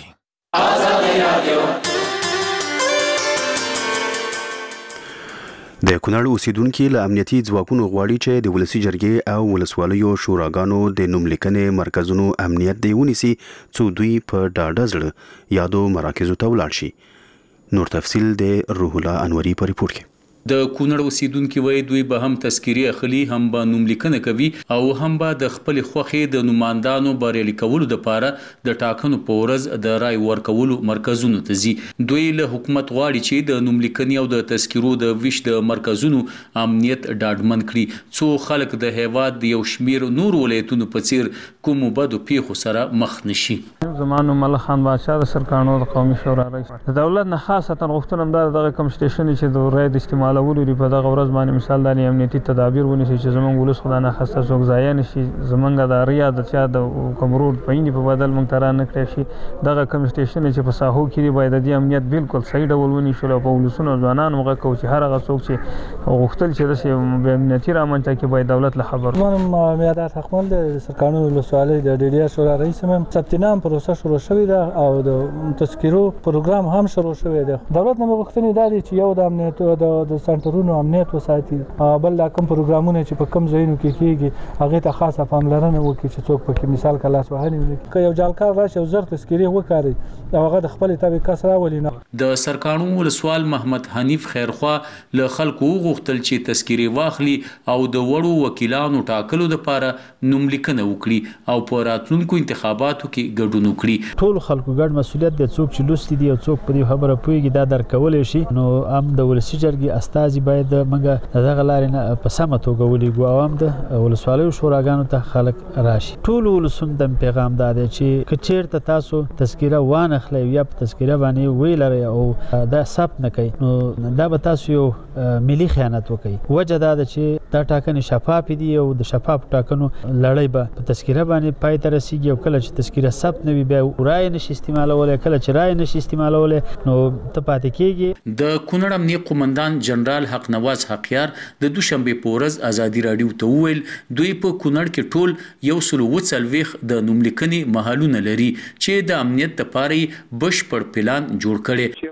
Speaker 1: د کونړ اوسیدونکو له امنیتي ځواکونو غواړي چې د ولسی جرګې او ولسوالیو شوراګانو د نوملیکنې مرکزونو امنیت دی ونیسي څو دوی په ډاډه زړه یادو مراکزو ته ولاړ شي. نور تفصیل د روح الله انوري په ریپورت کې.
Speaker 13: د کونړ اوسیدونکو وایي دوی به هم تذکيري اخلي هم به نوملیکنه کوي او هم به د خپل خوخي د نوماندانو بریالي کولو لپاره د ټاکنو په ورځ د رای ورکولو مرکزونو ته ځي. دوی له حکومت غواړي چې د نوملیکنې او د تذکيرو د ویش د مرکزونو امنیت ډاډمن کړي څو خلک د هیواد د یو شمیر نور ولایتونو په څیر کومو بدو پیښو سره مخ نشي.
Speaker 5: زمانو ملک خان بادشاہ د سرکانو د قومي شورا رئیس د دولت نه خاصه غوښتنه هم دغه کم سټیشن چې د رای د استعمال ولري په دغه ورځ باندې مثال د امنیتي تدابیر ونیسي چې زمونږ ولس خدای نه خسته څوک ځای نشي زمونږ د ریا د چا د کومرود پاینې په بدل مونږ ترا نه کړی شي. دغه کم سټیشن چې په ساحو کې باید د امنیت بالکل صحیح ډول ونیسي او په ولسونو ځوانان موږ کو چې هر هغه څوک چې غوښتل چې د امنیتي رامنځته کې باید دولت له خبر.
Speaker 14: من میادات حکومت د سرکانو ولسوالۍ د ډیډیا شورا رئیس هم ثبت نام پروسه شروع شوې ده او د تذکيرو پروګرام هم شروع شوی دی. دولت نه غوښتنې دا دي چې یو د امنیت د سنټرونو امنیت وساتي بل دا کوم پروګرامونه چې په کم ځایونو کې کیږي هغه ته خاصه پاملرنه وکړي چې څوک پکې مثال کلاس وهنی وکړي که یو جالکار راشي او زر تذکيري وکړي او هغه د خپل تابع کس راولي نه.
Speaker 13: د سرکانو ولسوال محمد حنیف خیرخوا له خلکو غوښتل چې تذکيري واخلي او د وړو وکیلانو ټاکلو لپاره نوملیکنه وکړي او په راتلونکو انتخاباتو کې ګډون وکړي.
Speaker 15: ټول خلکو ګډ مسولیت د څوک چې لوستي دي او څوک په دې خبره پوهیږي دا درکول شي نو هم د ولسی جرګې استازي باید منګه دغه لارې نه په سمه توګه ولیږو او هم د ولسوالیو شوراګانو ته خلک راشي. ټول ولسونو ته پیغام دا دی چې که چیرته تاسو تذکیره وانخلئ یا په تذکیره باندې وی لرئ او دا ثبت نه کوي نو دا به تاسو یو ملي خیانت وکړي. وجه دا ده چې دا ټاکنې شفاف دي او د شفاف ټاکنو لړۍ به په تذکیره باندې پای ته رسیږي او کله چې تذکیره ثبت نه وي بیا رای نشي استعمالولی کله چې رای نشي استعمالولی نو ته پاتې کیږي.
Speaker 13: د کونړ امنیه قومندان جنرال حق نواز حقیار د دوشنبه په ورځ ازادي راډیو ته وویل دوی په کونړ کې ټول 140 د نوملیکنې محلونه لري چې د امنیت لپاره بشپړ پلان جوړ کړي.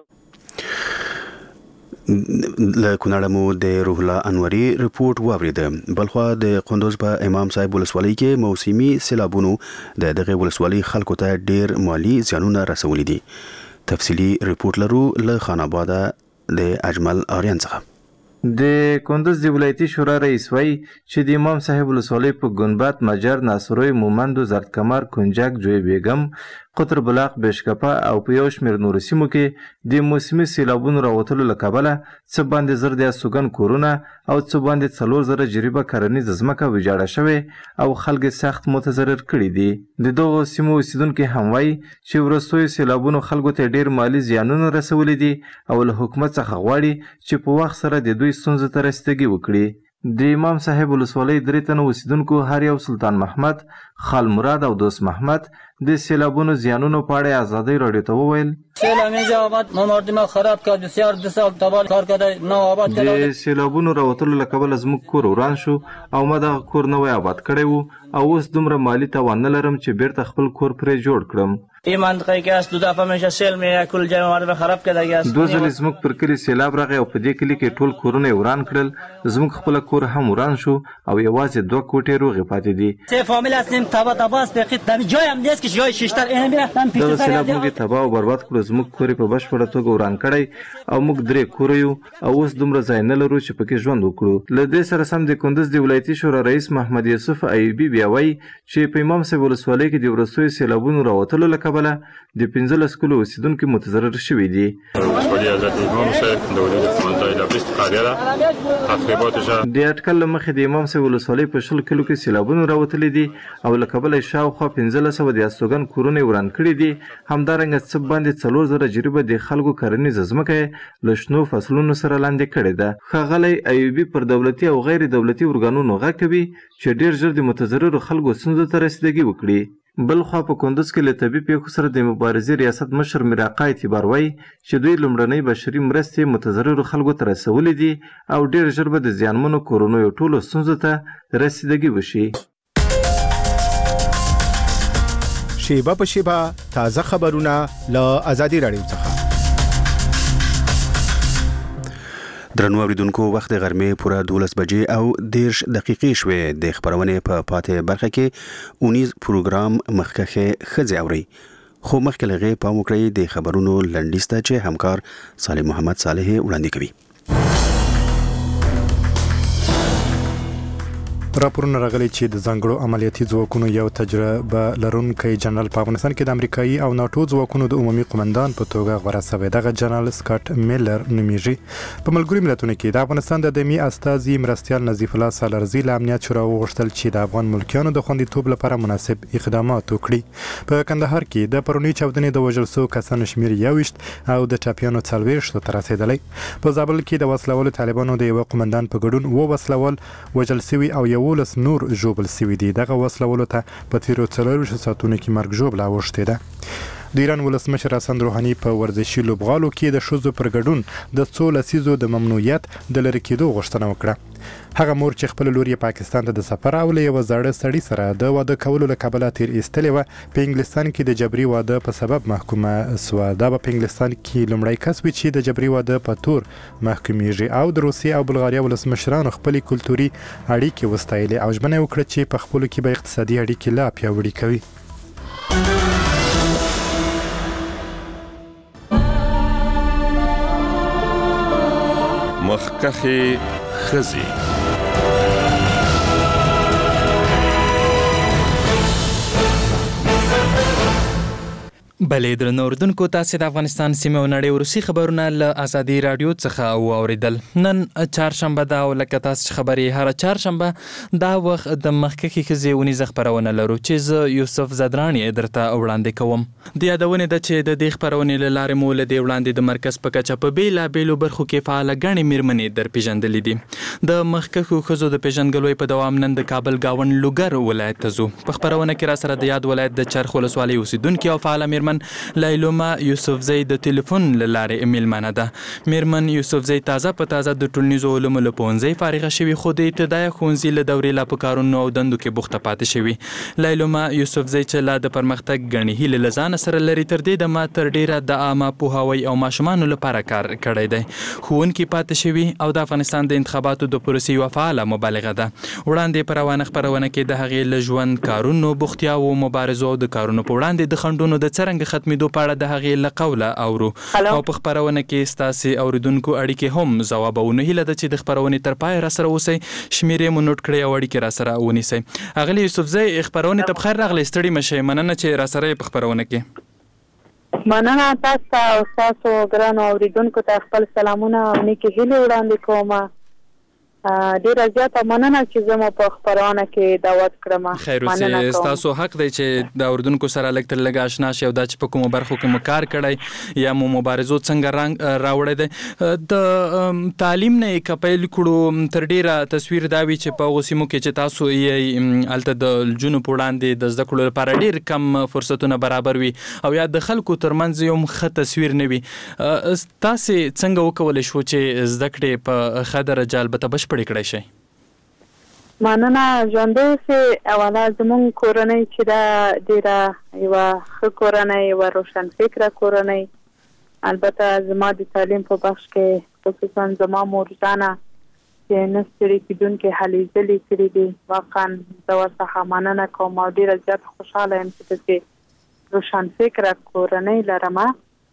Speaker 1: له کونړ مو د روح الله انوري ریپورت واوریده. بلخوا د قندوز په امام صاحب ولسوالۍ کې موسمي سیلابونو د دغه ولسوالۍ خلکو ته ډیر مالی زیانونه رسولي دي. تفصیلی ریپورت لرو له خان آباد د اجمل آریان څخه.
Speaker 16: د کندوز د ولایتي شورا رئیس وایي چې د امام صاحب ولسوالۍ په ګنبات مجر ناصروی مومندو زردکمر کنجک جوی بیگم قطر بلاق بشکپه او په یو شمېر نورو سیمو کې د موسمي سیلابونو راوتلو له کبله څه باندې زر د سوګن کورونه او څه باندې 4000 جریبه کرنیزه ځمکه ویجاړه شوې او خلک سخت متضرر کړي دي. د دغو سیمو اوسیدونکي هم وایي چې وروستیو سیلابونو خلکو ته ډیر مالی زیانونه رسولي دي او له حکومت څخه غواړي چې په وخت سره د دوی ستونزو ته رسیدګي وکړي. د امام صاحب ولسوالۍ درې تنه اوسیدونکو هر یو سلطان محمد، خال مراد او دوست محمد د سیلابونو زیانونو په اړه ازادي راډیو ته وویل
Speaker 17: سیلاب اینجا آمد ما مردم خراب کرد بسیار 2 سال تباه کار کرده نو آباد کرد.
Speaker 16: د سیلابونو راوتلو له کبله زموږ کور وران شو او ما دغه کور نوی آباد کړی و او اوس دومره مالی توان نه لرم چې بیرته خپل کور پرې جوړ کړم.
Speaker 17: این منطقه که است 2 دفعه میشه سیل میاد کل جای مردم خراب کرده است.
Speaker 16: 2 ځلې زموږ پر کلي سیلاب راغی او په دې کلي کې ټول کورونه وران کړل. زموږ خپل کور هم وران شو او یوازې 2 کوټې روغې پاتې دي.
Speaker 17: 3 فامیل هستیم تبا است بقیت دم جای هم نیست که جای ششتر این میرفتن پیش
Speaker 16: سر سیلاب موږ تبا او برباد کړو. زموږ کور په بشپړه توګه وران کړی او موږ 3 کور یو او اوس دومره ځای نه لرو چې پکې ژوند وکړو. له دې سره سم د کندوز د ولایتي شورا رئیس محمد یوسف ایوبی بیا وایي چې په امام صاحب ولسوالۍ کې د وروستیو سیلابونو راوتلو له کبله د 15 کلو اوسیدونکو متضرر شوي دي. د اټکل له مخې د امام صاحب ولسوالۍ په 20 کلو کې سیلابونو راوتلي دي او له کبله شاوخوا 1500 د استوګن کورونه وران کړي دي. همدارنګه څه باندې 4000 جریبه د خلکو کرنیزه ځمکه له شنو فصلونو سره لاندې کړې ده. ښاغلی ایوبي پر دولتي او غیر دولتي ارګانونو غږ کوي چې ډیر ژر د متضررو خلکو ستونزو ته رسیدګي وکړي. بل خوا په کندوز کې له طبي پیښو سره د مبارزې ریاست مشر میراقا اعتبار وایي چې دوی لومړنۍ بشري مرستې متضررو خلکو ته رسولې دي او ډیر ژر به د زیانمنو کورونو ټولو ستونزو ته رسیدګي وشي.
Speaker 11: شیبه په شیبه تازه خبرونه له آزادي رادیو څخه.
Speaker 1: درنو اوریدونکو وخت غرمې پوره 12 بجې او 10 دقیقې شوې. د خبرونې په پاتې برخه کې 19 پروګرام مخکخه خځه اوري خو مخکې لغه په موکړې د خبرونو لنډیسته چې همکار صالح محمد صالح وړاندې کوي.
Speaker 2: راپورونه راغلي چې د ځانګړو عملیاتي ځواکونو یو تجربه لرونکی جنرال په افغانستان کې د امریکایي او ناتو ځواکونو د عمومي قومندان په توګه غوړه شوی. دغه جنرال سکاټ میلر نومیږي. په ملګرو ملتونو کې د افغانستان د دایمي استازي مرستیال نظیف الله سالارزي له امنیت شورا وغوښتل چې د افغان ملکیانو د خوندیتوب لپاره مناسب اقدامات وکړي. په کندهار کې د پرونی چاودنې د وژل شوو کسانو شمیر 21 او د ټاپیانو 40 ته رسیدلی. په زابل کې د وسلوالو طالبانو د یو قومندان په ګډون و وسلوال وژل شوي او 11 نور ژوبل شوي دي. دغه وسلوالو ته په تیرو 40 ساعتونو کې مرګ ژوبله اوښتې ده. د ایران ولسمشر حسن روحاني په ورزشي لوبغالو کې د ښځو پر ګډون د څو لسیزو د ممنوعیت د لرې کېدو غوښتنه وکړه. هغه مور چې خپل لور یې پاکستان ته د سفر او له یو زړه سړي سره د واده کولو له کبله تیر ایستلې وه په انګلستان کې د جبري واده په سبب محکومه سوه. دا به په انګلستان کې لومړی کس وي چې د جبري واده په تور محکومیږي. او د روسیې او بلغاریا ولسمشرانو خپلې کلتوري اړیکې وستایلې او ژمنه وکړه چې په خپلو کې به اقتصادي اړیکې لا پیاوړې کوي.
Speaker 18: مخکخه خزي
Speaker 6: بلې درنو اوریدونکو تاسو د افغانستان سیمه او نړۍ ورسي خبرونه له آزادي رادیو څخه واوریدل. نن چهارشنبه دا ولکه تاسو خبرې هر چهارشنبه دا وخت د مخکخي خزيونی خبرونه لرو چې ز یوسف زدرانی درته وړاندې کوم. د یادونه د چې د دې خبرونه لاره مول د وړاندې د مرکز په کچه په بیلا بیلو برخو کې فعال غني میرمنې در پیژندلې دي. د مخکخو خزو د پیژندګلوي په دوام نن د کابل گاون لوګر ولایت ته زو. په خبرونه کې را سره د یاد ولایت د چرخ ولسوالۍ اوسیدونکو او فعال میرمن لایلوما یوسفزی د ټلیفون لاره میلمنه ده. میرمن یوسفزی تازه په تازه د ټولنیزو علومو له پونځي فارغه شوی خو د ابتدایي ښوونځي له دورې لا په کارونو او دندو کې بوخته پاتې شوی. لایلوما یوسفزی چې لا د پرمختګ غني هیله لزان سره لري تر دې د ما تر ډیره د عامه پوهاوی او ماشومان لپاره کار کړی دی. ښوونکي پاتې شوی او د افغانستان د انتخاباتو د پروسې یو فعاله مبالغه ده. وړاندې پروانه خبرونه کې د هغې له ژوند کارونو بوختیا او مبارزو د کارونو په وړاندې د خندونو د څرنګ ختمېدو په اړه د هغې له قوله اورو او په خبرونه کې ستاسې اوریدونکو اړیکې هم ځوابونه هیله ده چې د خبرونې تر پای را سره اوسئ. شمیرې مو نوٹ کړئ او اړیکې را سره ونیسئ. اغلی یوسفزی خبرونې ته بخیر راغلی. ستړي مشئ. مننه چې را سره په خبرونه کې.
Speaker 19: مننه تاسو او تاسو ګرانو اوریدونکو ته خپل سلامونه او نیکې هیلې وړاندې کوم. ډیره زیاته مننه چې زمو په خبرونه کې دعوت کړم.
Speaker 6: خیر اوسې. تاسو حق دی چې د اوریدونکو سره لږ تر لږه آشنا شئ او دا چې په کومو برخو کې مو کار کړی یا مو مبارزو څنګه رنګ راوړی دی. د تعلیم نه یې که پیل کړو تر ډیره تصویر دا وي چې په هغو سیمو کې چې تاسو یې هلته د نجونو په وړاندې د زده کړو لپاره ډیر کم فرصتونه برابر وي او یا د خلکو ترمنځ یو ښه تصویر نه وي. تاسې څنګه وکولی شو چې زده کړې په ښه درجه البته بشپړې کړی شئ؟
Speaker 19: مننه ژوندۍ اوسئ. اوله زموږ کورنۍ چې دا ډېره یوه ښه کورنۍ، یوه روشنفکره کورنۍ. البته زما د تعلیم په بخش کې خصوصا زما مور جانه چې نه ستړي کېدونکې هلې ځلې کړي دي، واقعا زه ورڅخه مننه کوم او ډېره زیاته خوشحاله یم چې داسې روشنفکره کورنۍ لرم.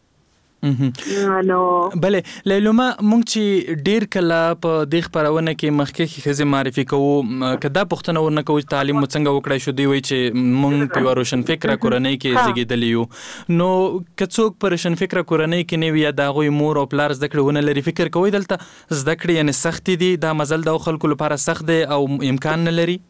Speaker 20: نو بلې لیلوما، مونږ چې ډیر کله په دې خبرونه کې مخکې ښځې معرفي کوو، که دا پوښتنه ورنه کوو چې تعلیم مو څنګه وکړی شو، دوی وایي چې مونږ په یوه روشنفکره کورنۍ کې زیږېدلي یو. نو که څوک په روشنفکره کورنۍ کې نه وي یا د هغوی مور او پلار زده کړې ونه لري، فکر کوئ دلته زده کړې یعنې سختې دي، دا مزل د خلکو لپاره سخت دی او امکان نه لري؟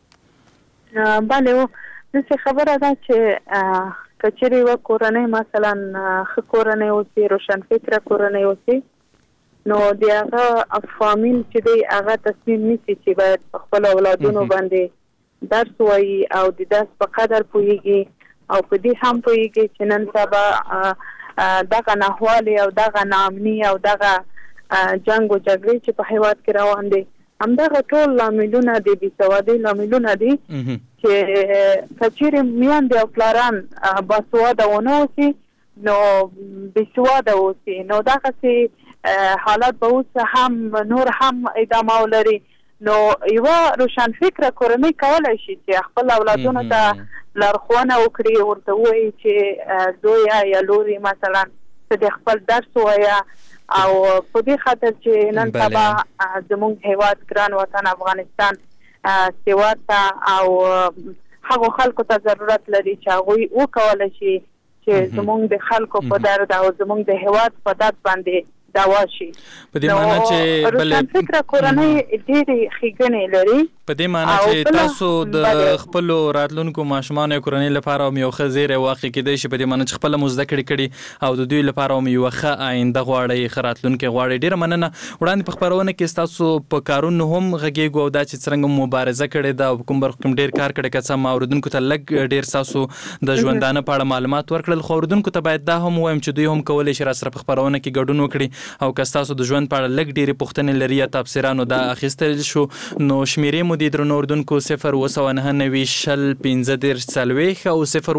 Speaker 19: بله، داسې خبره ده چې که چېرې یوه کورنۍ مثلا ښه کورنۍ اوسي، روشنفکره کورنۍ اوسي، نو د هغه فامیل چې دی هغه تصمیم نیسي چې باید په خپلو اولادونو باندې درس ووایي او د درس په قدر پوهېږي او په دې هم پوهېږي چې نن سبا دغه ناخوالې او دغه ناامني او دغه جنګ و جګړې چې په هېواد کې روان دی، همدغه ټول لاملونه د بېسوادۍ لاملونه دي چې که چېرې میندې او پلاران باسواده ونه اوسي نو بېسواده اوسي، نو دغسې حالت به اوس هم نور هم ادامه ولري. نو یوه روشنفکره کورنۍ کولی شي چې خپل اولادونو ته لارښوونه وکړي، ورته ووایي چې زویه یا لورې مثلا ته د خپل درس ووایه او په دې خاطر چې نن سبا زموږ هیواد ګران وطن افغانستان سواد ته او هغو خلکو ته ضرورت لري چې هغوی وکولی شي چې زموږ د خلکو په درد او زموږ د هیواد په درد باندې دوا شي.
Speaker 20: په دې معنی چې
Speaker 19: روشنفکره کورنۍ ډېرې ښېګڼې لري.
Speaker 20: په دې معنی چې تاسو د خپلو راتلونکو ماشومانو یا کورنۍ لپاره هم یو ښه زیری واقع کېدی شي، په دې معنی چې خپله مو زده کړې کړي او د دوی لپاره هم یوه ښه آینده غواړئ، ښه راتلونکی غواړئ. ډېره مننه. وړاندې په خپرونه کې ستاسو په کارونو هم غږېږو او دا چې څرنګه مبارزه کړې ده او کوم برخو کې ډېر کار کړی، که څه ما اورېدونکو ته لږ ډېر ستاسو د ژوندانه په اړه معلومات ورکړل، خو اورېدونکو ته باید دا هم ووایم چې دوی هم کولی شي راسره په خپرونه کې ګډون وکړي او که ستاسو د ژوند په اړه لږ ډېرې پوښتنې لري یا تبصرانو دا اخیستل شو، نو شمیرې مو د درنو اورېدونکو 02990 شل 15 40 او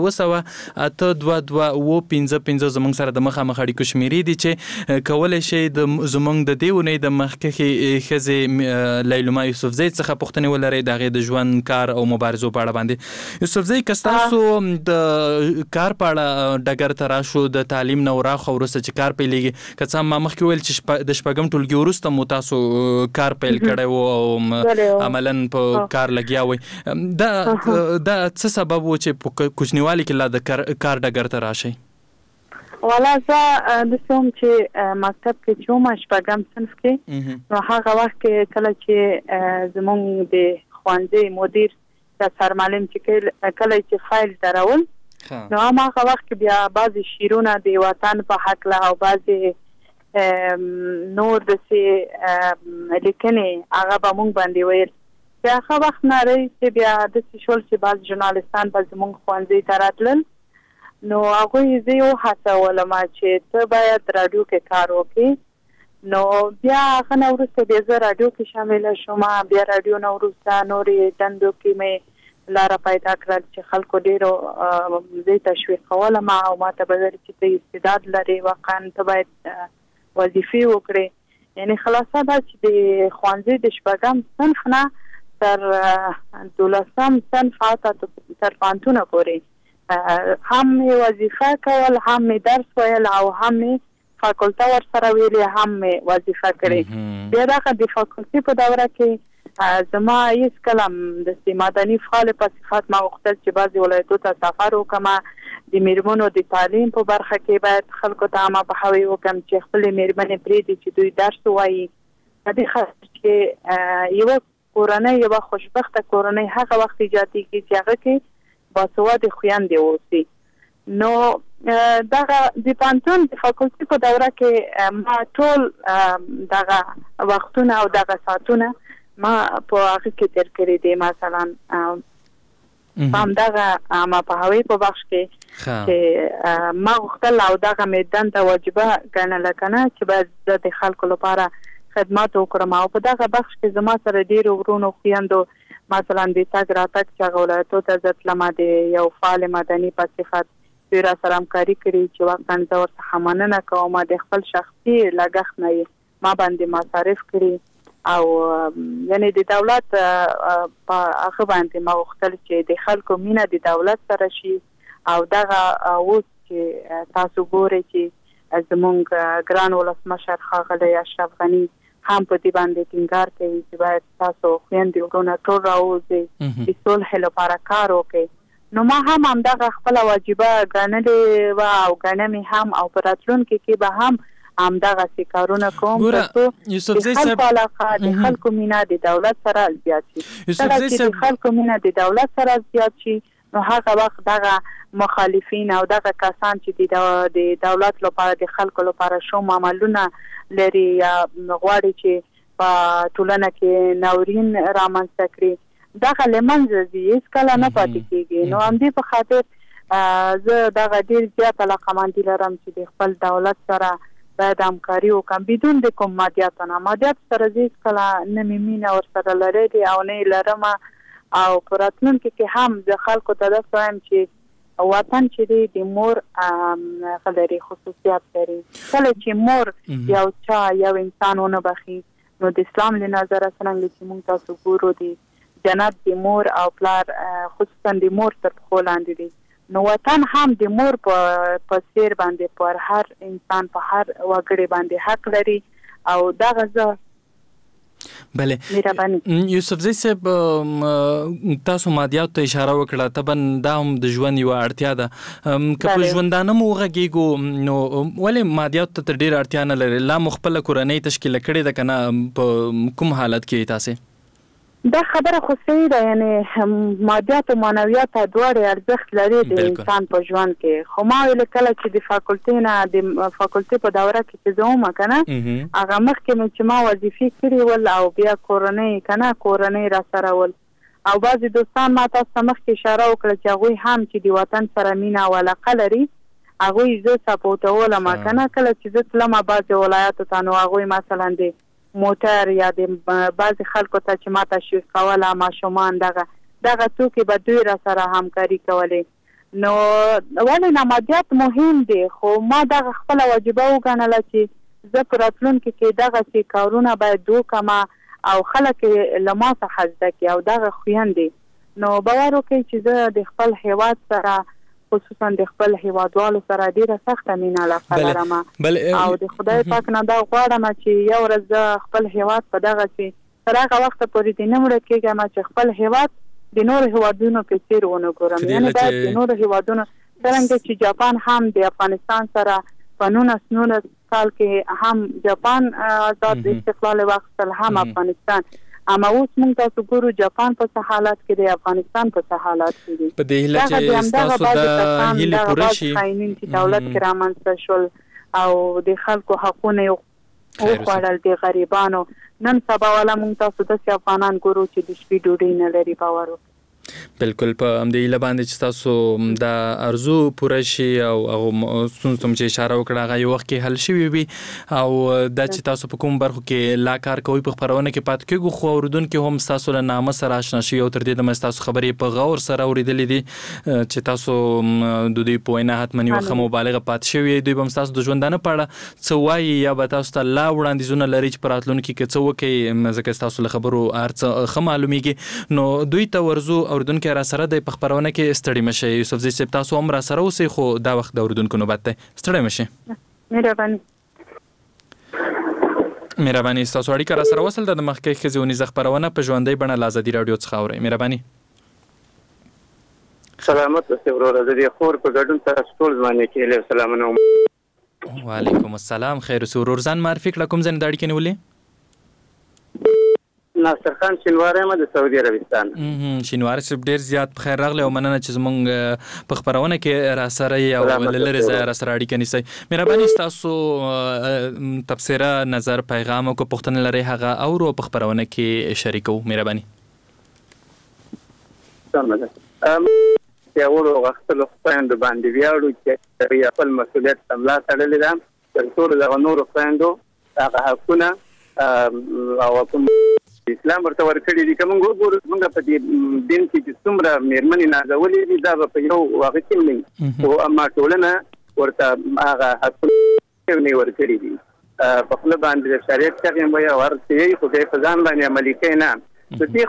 Speaker 20: 0208222 زموږ سره د مخامخ اړیکو شمیرې دي چې کولی شي زموږ د دې اونۍ د مخکښې ښځې لیلوما یوسفزۍ څخه پوښتنې ولرئ د هغې د ژوند، کار او مبارزو په اړه باندې. یوسفزۍ، که ستاسو د کار په اړه ډګر ته راشو، د تعلیم نه وراخوا وروسته چې کار پیلېږي، که څه ما مخکې ویل چې د شپږم ټولګي وروسته مو تاسو کار پیل کړی و او عملاً په کار لګیا وئ، دا څه سبب و چې په کوچنیوالي کې لا د کار ډګر ته راشئ؟
Speaker 19: والا زه داسې وم چې مکتب کې چې وم شپږم صنف کې، نو هغه وخت کې کله چې زموږ د ښوونځي مدیر یا سرمعلم چې کله چې فایل درول، نو هماغه وخت کې بیا بعضې شعرونه د وطن په هکله او بعضې نور داسې لیکنې هغه به مونږ باندې ویل. بیا هغه وخت نه چې بیا داسې شول چې بعض ژورنالستان به زموږ ښوونځي ته راتلل، نو هغوی زه یې وهڅولم چې ته باید راډیو کې کار وکړې. نو بیا هغه نه وروسته بیا زه راډیو کې شامله شوم، بیا راډیو نه وروسته نورې دندو کې مې لاره پیدا کړل چې خلکو ډېرو زه تشویقولم او ما ته به ویل چې ته استعداد لرې، واقعا ته باید وظیفې وکړي. یعنی خلاصه دا چې د ښوونځي د شپږم صنف نه تر 12م صنف تر پوهنتونه پورې هم مې وظیفه کول، هم مې درس ویل او هم مې فاکولته ورسره ویلې، هم مې وظیفه کړې. بیا دغه د فاکولتي په دوره کې زما هېڅ کله داسې مدني فعالې په صفت ما غوښتل چې بعضې ولایتو ته سفر وکړم، د میرمنو د تعلیم په برخه کې باید خلکو ته عامه پوهاوی وکړم چې خپلې میرمنې پرېږدي چې دوی درس ووایي. په دې خاطر چې یوه کورنۍ، یوه خوشبخته کورنۍ هغه وخت ایجادېږي چې هغه کې باسواده خویندې اوسي. نو دغه د پوهنتون د فاکولتي په دوره کې ما ټول دغه وختونه او دغه ساعتونه ما په هغه کې تېر کړي دي، مثلا همدغه عامه پوهاوي په بخش کې چې ما غوښتل او دغه مې دنده واجبه ګڼله که نه چې باید زه د خلکو لپاره خدمات وکړم. او په دغه بخش کې زما سره ډېرو ورونو خویندو مثلا د تاګ راتګ چې ولایتو ته ځتلم د یو فعال مدني په صفت دوی را سره همکاري کړې چې واقعا زه ورڅخه مننه کوم د خپل شخصي لګښت نه ما باندې مصارف کړي او یعنی د دولت په هغه باندې ما وختل چې د خلکو مینه د دولت سره شي او دغه اوس چې تاسو ګورئ چې زمونږ ګران ولسمشر ښاغلی اشرف غني هم په دې باندې ټینګار کوي چې باید تاسو خویندې ورونه ټول راوځئ د صلح لپاره کار وکړئ نو ما هم همدغه خپله واجبه ګڼلې وه او ګڼمې هم او په راتلونکي کې به هم همدغه سي کارونه کوم
Speaker 20: یوسف زی صاحب
Speaker 19: د علاقه د خلکو مینا د دولت سره زیات شي د خلکو مینا د دولت سره زیات شي نو هغه وخت دغه مخالفین او دغه کسان چې د دولت لپاره د خلکو لپاره شوم عملونه لري یا غواړي چې په ټولنه کې ناورین رامنځته کړي دغه لمنځه ځي هیڅ کله نه پاتې کېږي نو همدې په خاطر زه دغه ډېر زیات علاقمندي لرم چې د خپل دولت سره باید همکاري وکړم بدون د کوم مادیات نه مادیات سره هیڅ کله نه مې مینه ورسره لرلې او نه یې لرم او په راتلونکي کې هم د خلکو ته داسې وایم چې وطن چې دی د مور هغه لري خصوصیات لري کله چې مور یو چا یو انسان ونه بخي نو د اسلام له نظره څنګه چې موږ تاسو ګورو دی جنت د مور او پلار خصوصا د مور تر پښو لاندې دی نو وطن هم د مور په څیر باندې پر هر انسان په هر وګړي باندې حق لري او دغه زه
Speaker 20: بله یوسف زی صاحب تاسو مادیات ته اشاره وکړه طبعا دا هم د ژوند یوه اړتیا ده که په ژوندانه مو وغږیږو نو ولې مادیات ته تر ډېره اړتیا نه لري لا مو خپله کورنۍ تشکیله کړې ده که نه په کوم حالت کې تاسې
Speaker 19: دا خبره خو صحیح ده یعنی مادیات او معنویات دواړه ارزښت لري د انسان په ژوند کې خو ما ویل کله چې د فاکولټي نه د فاکولټي په دوره کې چې زه وم کنه هغه مخکې مې چې ما وظیفې کړې ول او بیا کورنۍ را سره ول او بعضې دوستان ما تاسو ته مخکې اشاره وکړه چې هغوی هم چې د وطن سره مینه او علاقه لري هغوی زه سپورټولم کنه کله چې زه تلم بعضې ولایاتو ته نو هغوی مثلا د موټر یا د بعضې خلکو ته چې ما تشویق کوله ماشومان دغه توکي به دوی را سره همکاري کولې نو ولې نه مادیات مهم دی خو ما دغه خپله واجبه وګڼله چې زه په راتلونکي کې دغسې کارونه باید وکړم او خلک له ما څخه زده کړي او دغه خویندې نو باور وکړئ چې زه د خپل هیواد سره خصوصا د خپل هیوادوالو سره ډیره سخته مینه علاقه لرم او د خدای پاک نه دا غواړم چې یو ورځ زه خپل هیواد په دغسې تر هغه وخته پورې دې نه مړه کېږم چې خپل هیواد د نورو هیوادونو په څېر ونه ګورم یعنې باید د نورو هیوادونو څرنګه چې جاپان هم د افغانستان سره په 1919 کال کې هم جاپان آزاد استقلال واخیستل هم افغانستان اما اوس موږ تاسو ګورو جاپان په څه حالت کې دی افغانستان په څه حالت کې دی
Speaker 20: په دې هیله چې تاسو د هیلې پوره شي
Speaker 19: چې دولت کې رامنځته شول او د خلکو حقونه وخوړل د غریبانو نن سبا والا موږ تاسو داسې افغانان ګورو چې د شپې ډوډۍ نه لري باور وکړئ
Speaker 20: بالکل په همدې هیله باندې چې تاسو دا ارزو پوره شي او ستونزو ته چې اشاره وکړه هغه یو وخت کې حل شوي وي او دا چې تاسو په کوم برخو کې لا کار کوئ په خپرونه کې پاتې کېږو خو اورېدونکي هم ستاسو له نامه سره اشنا شوي او تر دې دمه ستاسو خبرې په غور سره اورېدلې دي چې تاسو د دوی په وینا حتما یوه ښه مبالغه پاتې شوې دوی به هم ستاسو د ژوندانه په اړه څه وایي یا به تاسو ته لا وړاندیزونه لري چې په راتلونکي کې څه وکړئ ځکه ستاسو له خبرو هر څه ښه معلومیږي نو دوی ته ورځو اوریدونکي را سره د په خبرونه کې ستړي مشئ یوسف زی صاحب تاسو هم را سره اوسئ خو دا وخت د اوریدونکو نوبت دی ستړي مشئ مهرباني ستاسو اړیکه را سره وصل د مخکې ښځې ونیزه خپرونه په ژوندۍ بڼه له ازادي راډیو څخه اورئ مهرباني
Speaker 21: سلامت اوسئ وروره د دې خور په ګډون تاسو ټول زمانه کې له سلامونه
Speaker 20: وعلیکم السلام خیر اوسئ ورور ځان معرفي کړه کوم ځای نه د اړیکې نیولې
Speaker 21: ناصر خان شینواری یم د سعودي عربستان
Speaker 20: شینواری صاحب ډېر زیات په خیر راغلی او مننه چې زموږ په خپرونه کې را سره یې او له لرې ځایه را سره اړیکه نیسئ مهرباني ستاسو تبصره نظر پیغام او که پوښتنه لرئ هغه اورو په خپرونه کې شریکوو مهرباني
Speaker 21: پیاوړو غښتلو خویندو باندې ویاړو چې خپل مسؤلیت ته ملا تړلې ده تر ټولو دغه نورو خویندو هغه حقونه او کوم اسلام ورته ورکړي دي کوم ګورو موږ په دې دین کې چې څومره مېرمنې نازولې دي دا په یو واقع کې نه او اما ټولنه ورته هغه حقونه ورکړي دي په خپل باندې شریعت کې هم وایي ورته خو دې په ځان باندې عملي کوي نه د دې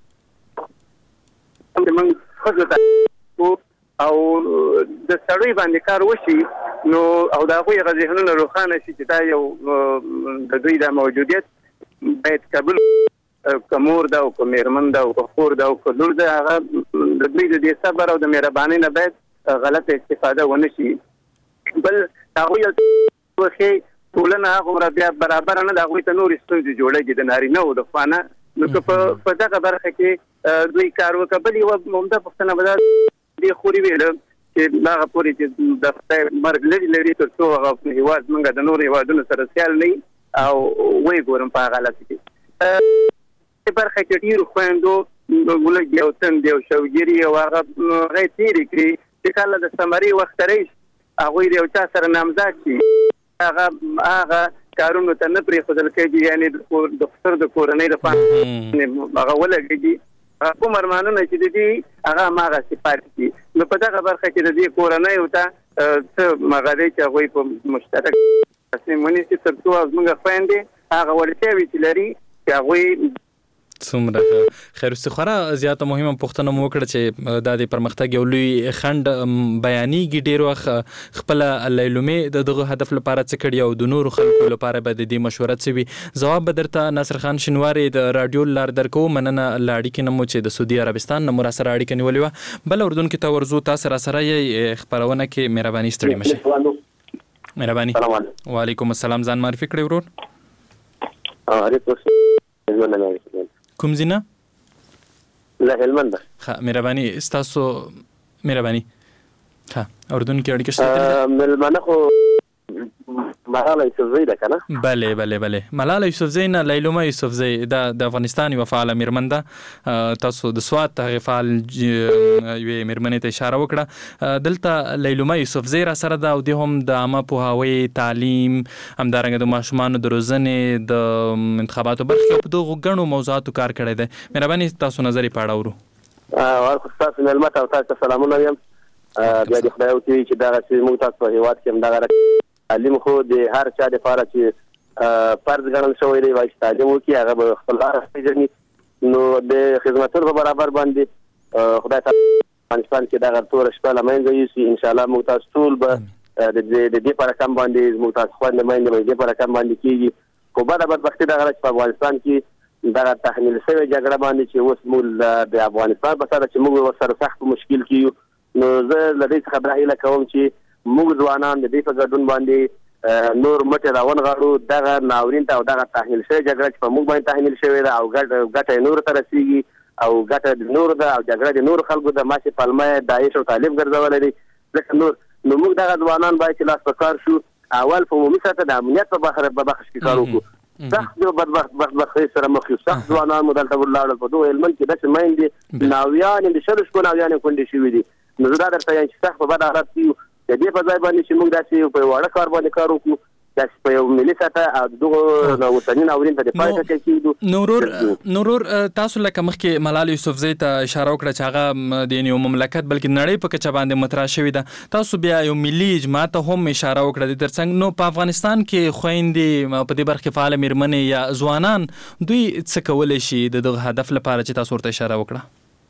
Speaker 21: موږ خو او د سړی باندې کار وشي نو او دا غوي غزهنونه روخانه شي چې دا یو د دوی د موجودیت باید قبول کومور دا او کومرمن دا او خور دا او کلور دا هغه د دوی د صبر او د مهرباني نه باید غلطه استفاده ونه شي بل هغه یو ټولنه هغه بیا برابر نه دا غوي ته نور ستونزې جوړېږي د نارینه او د خوانه نو په دغه برخه کې دوی کار وکړي او موږ په څنګه بدل دي خوري ویل چې دا پوری چې د مرګ لري تر څو هغه هیواد موږ د نور هیوادونو سره سیال نه او وی ګورم په غلط کې برخه کې ډیر خويندو ولګي او تند یو شوګيري او هغه غیتيري کې چې کله د سمري وخت لري هغه یو چا سره نامزاد شي هغه کارونه ته نه پرې خدل کوي یعنی د خسر د کورنۍ د پام هغه ولګي کوم ارمانونه چې دي هغه ماغه صفات دي نو په دغه برخه کې د دې کورنۍ او ته مغادې چې هغه په مشترک اسمنې چې ترڅو موږ خويندې هغه ورته وی چې لري چې هغه
Speaker 20: څومره خیر استخاره زیاته مهمه پوښتنه مو وکړه چې د پرمختګ یو لوی خند بیانېږي ډیر وخت خپل لیلومې دغه هدف لپاره څه کړی او د نور خلکو لپاره به د دې مشوره څه وي جواب بدرته ناصر خان شنواری د رادیو لار درکو مننه لاړی کې نمو چې د سعودي عربستان نمو را سره اړیکه نیولې و بل اردن کې تورزو تاسو را سره یې خبرونه کې مهرباني ستړي مشه مهرباني وعلیکم السلام ځان معرفي کړئ ورور کوم زینه
Speaker 7: لا هلمند
Speaker 20: ها مهرباني استاسو مهرباني ها اردن کې اړیکه شته
Speaker 7: ملمنه خو ملاله یوسفزۍ ده کنه
Speaker 20: بله ملاله یوسفزۍ نه لیلومه یوسفزۍ د افغانستان یو فعال میرمن ده تاسو د سواد ته فعال یو میرمنې ته اشاره وکړه دلته لیلومه یوسفزۍ را سره ده او د هم د عامه پوهاوی تعلیم همدارنګه د ماشومان د روزنې د انتخاباتو برخه په دغه غنو موضوعاتو کار کړی دی مهرباني تاسو نظر یې پاړه ورو
Speaker 7: تاسو ملمت او تاسو سلامونه یم بیا د خدای او چې دا چې موږ تاسو په هیواد کې هم دا تعلیم خو د هر چا لپاره چې فرض ګڼل شوی دی چې تعلیم وکړي هغه به خپل راځي نو د خدماتو په برابر باندې خدای تعالی افغانستان کې دا غوړ شپه لمنځه یوسي ان شاء الله موږ تاسو ټول به د دې پر کم باندې موږ تاسو خو نه مې د دې پر کم باندې کیږي خو بعد بدبختی دا غوړ په افغانستان کې دا تحمیل شوی جګړه باندې چې اوس موږ د افغانستان په سره چې موږ سره سخت مشکل کیو نو زه لدې څخه دا هیله کوم چې موږ ځوانان د دې په ګډون باندې نور مټه راون غاړو دغه ناورین ته او دغه تحمیل شوی جګړه چې په موږ باندې تحمیل شوی دا او ګټه نور تر رسیږي او ګټه نور دا او جګړه د نور خلکو د ماشي پلمه داعش او طالب ګرځولې دي ځکه نور نو موږ دغه ځوانان باید چې لاس پکار شو اول په عمومي سطح د امنیت په بخش کې کار وکړو سخت یو بدبخت سره مخ یو سخت ځوانان مدلته ولاړ په دوه علم کې د مېندې ناویان د شرش کو ناویان کونډې شوې دي نو دا درته یې سخت په بد حالت کې د دې په ځای باندې چې موږ داسې په وړه کار باندې کار وکړو داسې په یو ملي سطح او دغه وطني ناورین ته د پاتې کېدو
Speaker 20: نورور تاسو لکه مخکې ملاله یوسفزۍ ته اشاره وکړه چې هغه د یو مملکت بلکې نړۍ په کچه باندې مطرح شوې ده تاسو بیا یو ملي اجماع ته هم اشاره وکړه د ترڅنګ نو په افغانستان کې خويندې په دې برخه فعال میرمنې یا ځوانان دوی څه کولای شي د هدف لپاره چې تاسو ورته اشاره وکړه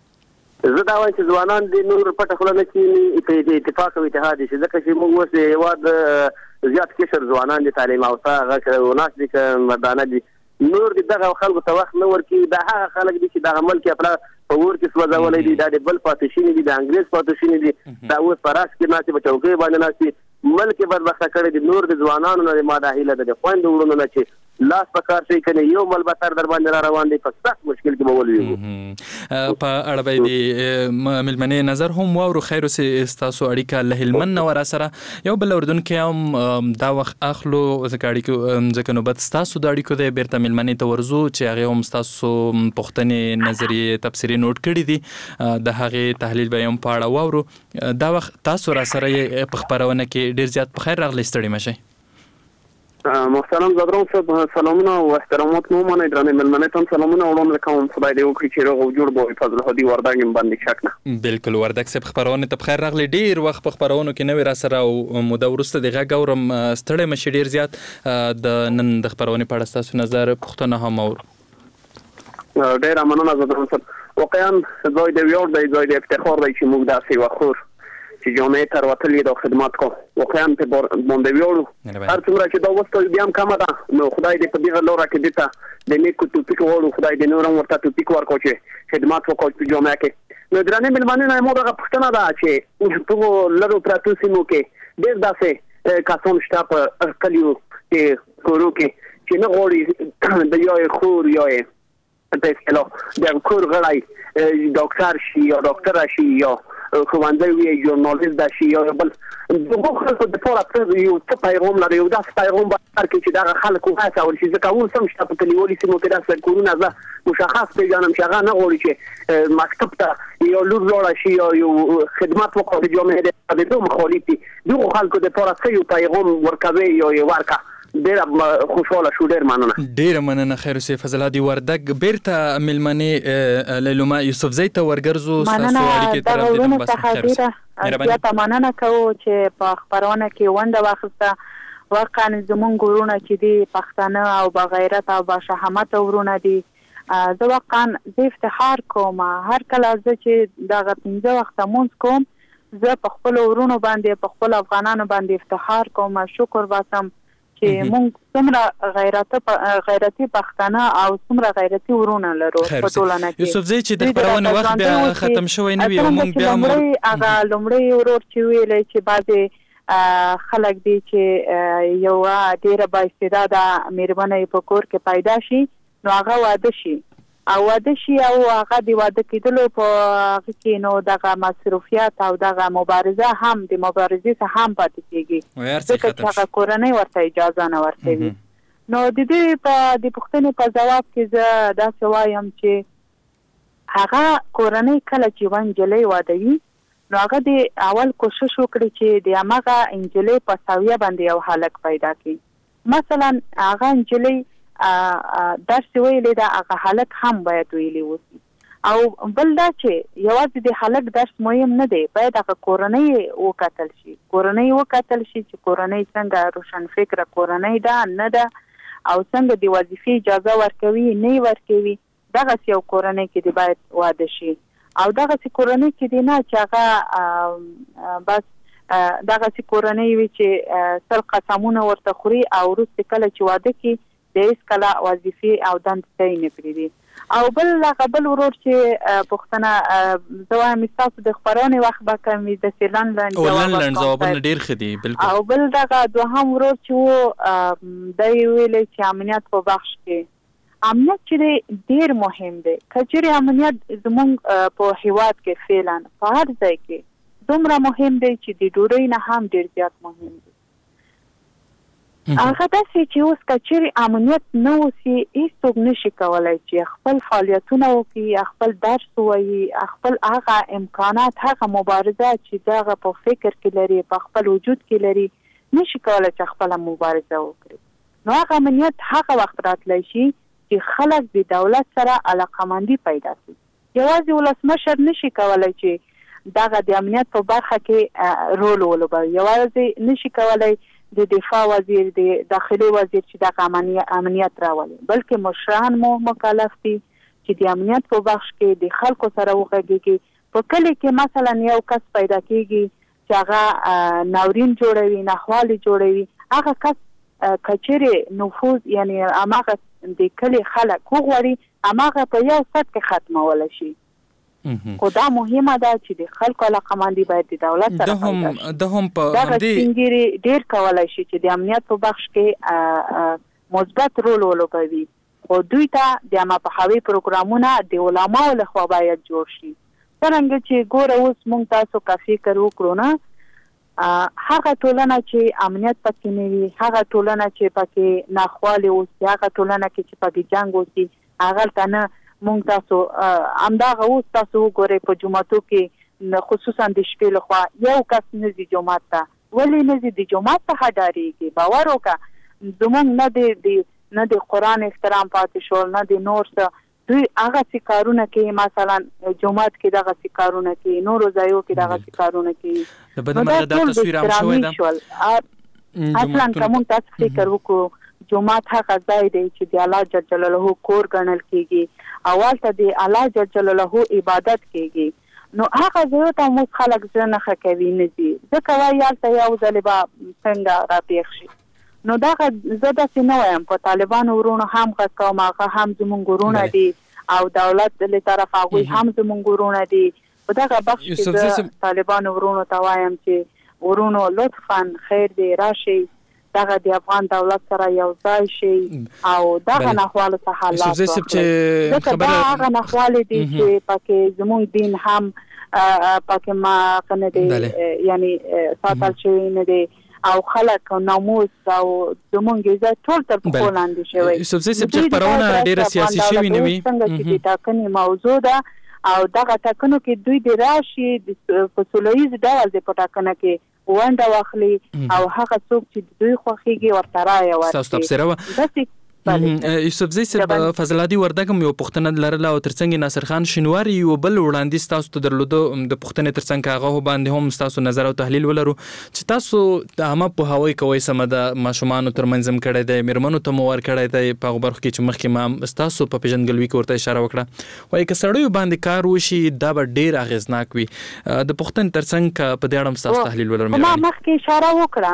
Speaker 7: زه دا وایم چې ځوانان د نور پټه خوله نه کینی په اتفاق او اتحاد شي ځکه چې موږ اوس هیواد زیات کشر ځوانان د تعلیم او هغه وناس دي مردانه دي نور دغه خلکو ته وخت نه ورکي دا هغه خلک دي چې د ملک خپل په ور کې سوځولې دي د بل پاتشینی دي د انګلیس پاتشینی دي دا اوس پراس کې ناسي په چوکۍ باندې ناسي ملک بدبخته کړي دي نور د ځوانانو نه ماده هیله د خويند ورونو نه چې لاس پکار شي کنه یو مل به تر در باندې روان دي په سخت مشکل کې بول ویو
Speaker 20: په اړه به دي ملمنې نظر هم وورو خیر سي استاسو اړیکه له هلمن ور سره یو بل اردن کې هم دا وخت اخلو زکاړي کې ځکه نو بد استاسو د اړیکو د بیرته ملمنې ته ورزو چې هغه هم استاسو پښتنې نظریه تفسیری نوٹ کړی دي د هغه تحلیل به هم پاړه وورو دا وخت تاسو را سره په خبرونه کې ډیر زیات په خیر راغلی ستړي مشه
Speaker 21: محترم زادران صاحب سلامونه او احترامات مو منه درنه ملمنتان سلامونه وړاندې کوم خدای دې وکړي چې روغ او جوړ بوي فضل هدي وردګ باندې شک نه
Speaker 20: بالکل وردګ صاحب خبرونه ته بخیر راغلی ډیر وخت په خبرونو کې نو را سره او موده ورسته د غږ اورم ستړی مشه ډیر زیات د نن د خبرونه په اړه تاسو نظر پښتنه هم اور
Speaker 21: ډیر مننه زادران صاحب واقعا زوی د ویور د زوی د افتخار دی چې موږ داسې وخور چې جامعه تر وتلې د خدمات کو واقعا په باندې ویورو هر څومره چې دا وسته بیا هم کم ده نو خدای دې په دې لور کې دته د نیکو توفیق ورو خدای دې نورم ورته توفیق ورکړي چې خدمات وکړي په جامعه کې نو درنه ملمنه نه مو دغه پښتنه ده چې په لرو پراتو سیمو کې ډېر داسې کسان شته په کلیو کې کورو کې چې نه غوړي د یو خور یا په اصطلاح د کور غړای ډاکټر شي یا ډاکټر شي یا خوانځي وی ژورنالیست د شي یا بل دغه خلکو د پوره یو څه پیغام لري یو داس پیغام بار کې چې دا خلکو هڅه ول چې ځکه اول سم شته په کلیوالي سیمو کې داسې کورونه زه مشخص پیژنم چې هغه نه غواړي چې مکتب ته یو لور لاړ شي یا یو خدمات وکړي د جامعه د دوه مخالف دي دغه خلکو د پوره یو پیغام ورکوي یا ورکا ډیر خوشاله شو ډیر مننه
Speaker 20: خیر سي فضل هادي وردګ بیرته ملمنه لیلوما یوسف زئی ته ورګرزو تاسو اړیکې تر دې بس خیر
Speaker 19: سي ته مننه کوو چې په خبرونه کې ونده واخسته واقعا زمونږ ورونه چې دي پښتانه او بغیرت او بشهامت ورونه دي زه واقعا زه افتخار کوم هر کله چې دغه 15 وخت مونږ کوم زه په خپل ورونو باندې په خپل افغانانو باندې افتخار کوم شکر واسم چې مونږ څومره غیرتي پښتانه او څومره غیرتي ورونه لرو په ټولنه کې
Speaker 20: یوسف زئی چې د خبرونه وخت بیا ختم شوی نه وي مونږ بیا
Speaker 19: هغه لومړی ورور چې ویلې چې بعضې خلک دي چې یو ډیره با استعداده مېرمنه په کور کې پیدا شي نو هغه واده شي او واده شي او هغه د واده کېدلو په هغه کې نو دغه مصروفیات او دغه مبارزه هم د مبارزې څخه هم پاتې کېږي ځکه چې هغه کورنۍ ورته اجازه نه ورکوي نو د دې په د پوښتنې په ځواب کې زه داسې وایم چې هغه کورنۍ کله چې یوه نجلۍ وادوي نو هغه د اول کوشش وکړي چې د هماغه نجلۍ په ساویه باندې یو هلک پیدا کړي مثلا هغه نجلۍ درس ویلې دا هغه هلک هم باید ویلي وسی او بل دا چې یوازې د هلک درس مهم نه دی باید هغه کورنۍ وکتل شي چې کورنۍ څنګه روشن فکره کورنۍ ده نه ده او څنګه د وظیفې اجازه ورکوي نه ورکوي دغه یو کورنۍ کې دی باید واده شي او دغه کورنۍ کې دی نه چې هغه بس دغه کورنۍ وي چې سل قسمونه ورته خوري او وروسته کله چې واده کوي د هیڅ کله وظیفې او دندې ته نه پرېږدي او بل ورور چې پوښتنه زه وایم ستاسو د خپرونې وخت به کوم د سیلان
Speaker 20: لنډ ځوابونه ډېر ښه دي بالکل
Speaker 19: او بل دغه دوهم ورور چې و دی ویلی چې امنیت په بخش کې امنیت چې ډېر مهم دی که چیرې امنیت زموږ په هیواد کې فعلا په هر ځای کې دومره مهم دی چې د ډوډۍ نه هم ډېر زیات مهم دی هغه داسې چې اوس که چیرې امنیت نه اوسي هیڅوک نشي کولی چې خپل فعالیتونه وکړي خپل درس ووایي خپل هغه امکانات هغه مبارزه چې دغه په فکر کې لري په خپل وجود کې لري نشي کولی چې خپله مبارزه وکړي نو هغه امنیت هغه وخت راتلی شي چې خلک د دولت سره علاقمندي پیدا کړي یوازې ولسمشر نشي کولی چې دغه د امنیت په برخه کې رول ولوبوي یوازې نشي کولی د دفاع وزیر د داخلي وزیر چې دغه امنیت راولي بلکې مشران مو مکلف دي چې د امنیت په بخش کې د خلکو سره وغږیږي په کلی کې مثلا یو کس پیدا کیږي چې هغه ناورین جوړوي ناخوالي جوړوي هغه کس کچېرې نفوذ یعنی هغه د کلی خلک وغواړي هغه په یو سات کې ختمولی شي خو دا مهمه ده چې د خلکو علاقمندي باید د دولت سره پیدا شي
Speaker 20: د هم په
Speaker 19: دغه سپین ږیري ډېر کولی شي چې د امنیت په بخش کې مثبت رول ولوبوي خو دوی ته د عامه پوهاوي پروګرامونه د علماو لخوا باید جوړ شي څرنګه چې ګوره اوس موږ تاسو که فکر وکړو نه هغه ټولنه چې امنیت پکې نه وي هغه ټولنه چې پکې ناخوالې اوسي هغه ټولنه کې چې پکې جنګ اوسي هغلته نه مونږ تاسو همدغه اوس تاسو وګورئ په جوماتو کې خصوصا د شپې لخوا یو کس نه ځي جومات ته ولې نه ځي د جومات څخه ډارېږي باور وکړه زمونږ نه د قرآن احترام پاتې شو، نه د نور څه. دوی هغه څه کارونه کوي، مثلا جومات کې دغه څه کارونه کوي، نورو ځایو کې دغه څه کارونه کوي.
Speaker 20: د بدمرغه دا تصویر هم شوی ده.
Speaker 19: اصلا کوم تاسو فکر وکړو جومات هغه ځای دی چې د الله جل جلاله کور ګڼل کیږي، اول ته د الله جل جلاله عبادت کیږي. نو هغه ځای ته موږ خلک ځنه نه کوي نه دي، ځکه وایي هلته یو ځل به څنګه راپېښ شي. نو دغه زه داسې نه وایم، په طالبانو ورونو هم غږ کوم، هغه هم زموږ ورونه دي او دولت له طرفه هغوی هم زموږ ورونه دي. په دغه بخش کې زه طالبانو ورونو ته وایم چې ورونو لطفا خیر دی راشئ، دغه د افغان دولت سره یو ځای شي او دغه ناخوالو څخه حالات واخلئ، ځکه دا هغه ناخوالې دي چې پکې زموږ دین هم پکې ما نه دی یعنی ساتل شوی نه دی او خلک ناموس او زمونږ عزت ټول تر پښو لاندې شوی.
Speaker 20: یوسفزۍ صاحب چې خپرونه ډیره سیاسي شوې نه وي،
Speaker 19: څنګه چې د ټاکنې موضوع ده او دغه ټاکنو کې دوی د راشي په سوله ییز ډول د په ټاکنه کې ونډه واخلي او هغه څوک چې دوی خوښیږي ورته رایه ورکړي.
Speaker 20: یوسفزۍ صاحب فضل هادي وردګ یو پوښتنه لرله او ترڅنګ ناصر خان شینواری یو بل وړاندیز تاسو ته درلوده د پوښتنې ترڅنګ هغه باندې هم تاسو نظر او تحلیل ولرو چې تاسو د عامه پوهاوی کوئ سمه د ماشومانو ترمنځ هم کړی دی، میرمنو ته مو ورکړی دی په هغو برخو کې چې مخکې ما ستاسو په پیژندګلوي کې ورته اشاره وکړه. وایي که سړیو باندې کار وشي دا به ډېر اغېزناک وي. د پوښتنې ترڅنګ که په دې اړه هم ستاسو تحلیل ولرم.
Speaker 19: ما مخکې اشاره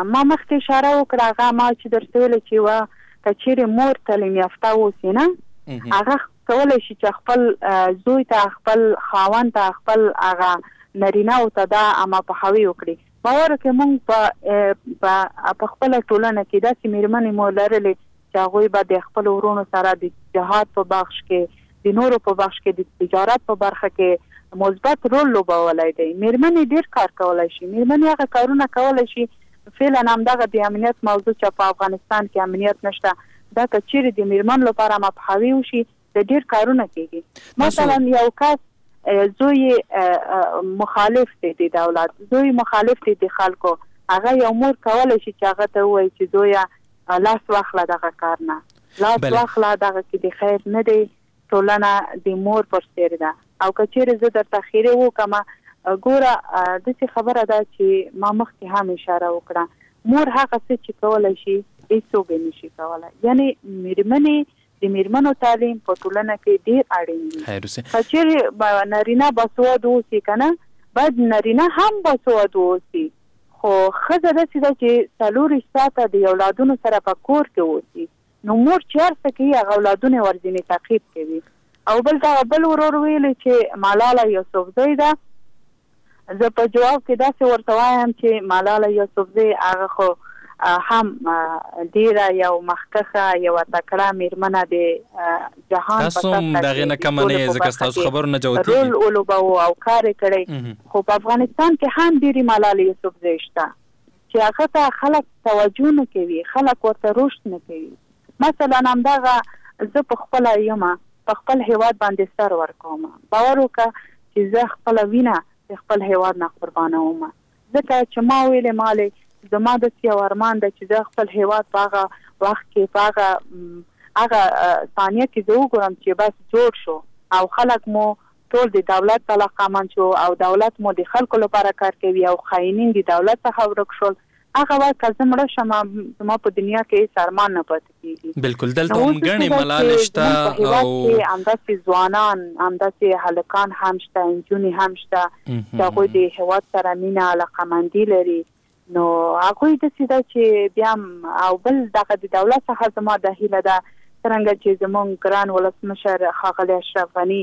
Speaker 19: وکړه هغه ما چې درته ویلې چې وه که چیرې مور تعلیم یافته اوسي نه، هغه کولی شي چې خپل زوی ته خپل خاوند ته خپل هغه نارینه او ته دا عامه پوهاوی وکړي. باور وکړئ موږ په خپله ټولنه کې داسې مېرمنې مو لرلې چې هغوی به د خپلو ورونو سره د جهاد په بخش کې د نورو په بخش کې د تجارت په برخه کې مثبت رول لوبولی دی. مېرمنې ډېر کار کولی شي، مېرمنې هغه کارونه کولی شي. فعلا همدغه د امنیت موضوع چې په افغانستان کې امنیت نشته، دا که چیرې د میرمنو لپاره مفهوي وشي د ډېر کارونه کېږي. مثلا یو کس زوی مخالف دی د دولت، زوی مخالف دی د خلکو، هغه یو مور کولی شي چې هغه ته ووایي چې زویه لاس واخله دغه کار نه، لاس واخله دغه کې د خیر نه دی، ټولنه د مور پر سر ده. او که چیرې زه درته خیرې وکړم ګوره داسې خبره ده چې ما مخکې هم اشاره وکړه، مور هغه څه چې کولی شي هېڅوک یې نشي کولی. یعنې د میرمنو تعلیم په ټولنه کې ډېر اړین دی. که چیرې نارینه باسواده اوسي که نه، باید نارینه هم باسواده اوسي، خو ښځه داسې ده چې 4 ساعته د اولادونو سره په کور کې اوسي. نو مور چې هر څه کوي هغه اولادونه یې ورځنې تعقیب کوي. او بل ورور ویلی چې ملاله یوسفزۍ ده، زه په جواب کې داسې ورته وایم چې ملاله یوسفزۍ هغه خو هم ډیره یو مخکښه یو تکړه میرمنه د جهان
Speaker 20: تاسو هم دغې نه کمه نه یې ځکه ستاسو خبرو نه جواب کېږي
Speaker 19: رول ولوباوه او کار یې کړی. خو په افغانستان کې هم ډېرې ملاله یوسفزۍ شته چې هغه ته خلک توجه نه کوي، خلک ورته رشد نه کوي. مثلا همدغه زه په خپله یم، په خپل هیواد باندې سر ورکوم. باور وکړه چې زه خپله وینه د خپل هیواد نه قربانوم، ځکه چې ما ویلې مالې زما داسې یو ارمان ده چې زه خپل هیواد په هغه وخت کې په هغه ثانیه کې زه وګورم چې بس جوړ شو او خلک مو ټول د دولت په لقمن شو او دولت مو د خلکو لپاره کار کوي او خاینین د دولت څخه ورک شول. هغه وخت که زه مړه شم زما په دنیا کې هېڅ ارمان نه پاتې کېږي.
Speaker 20: بلکل دلته هم ګڼې ملالې شته
Speaker 19: او همداسې ځوانان، همداسې هلکان هم شته، نجونې هم شته چې هغوی د هېواد سره مینه علاقهمندي لري. نو هغوی داسې ده چې بیا او بل دغه د دولت څخه زما دا هیله ده څرنګه چې زموږ ګران ولسمشر ښاغلی اشرف غني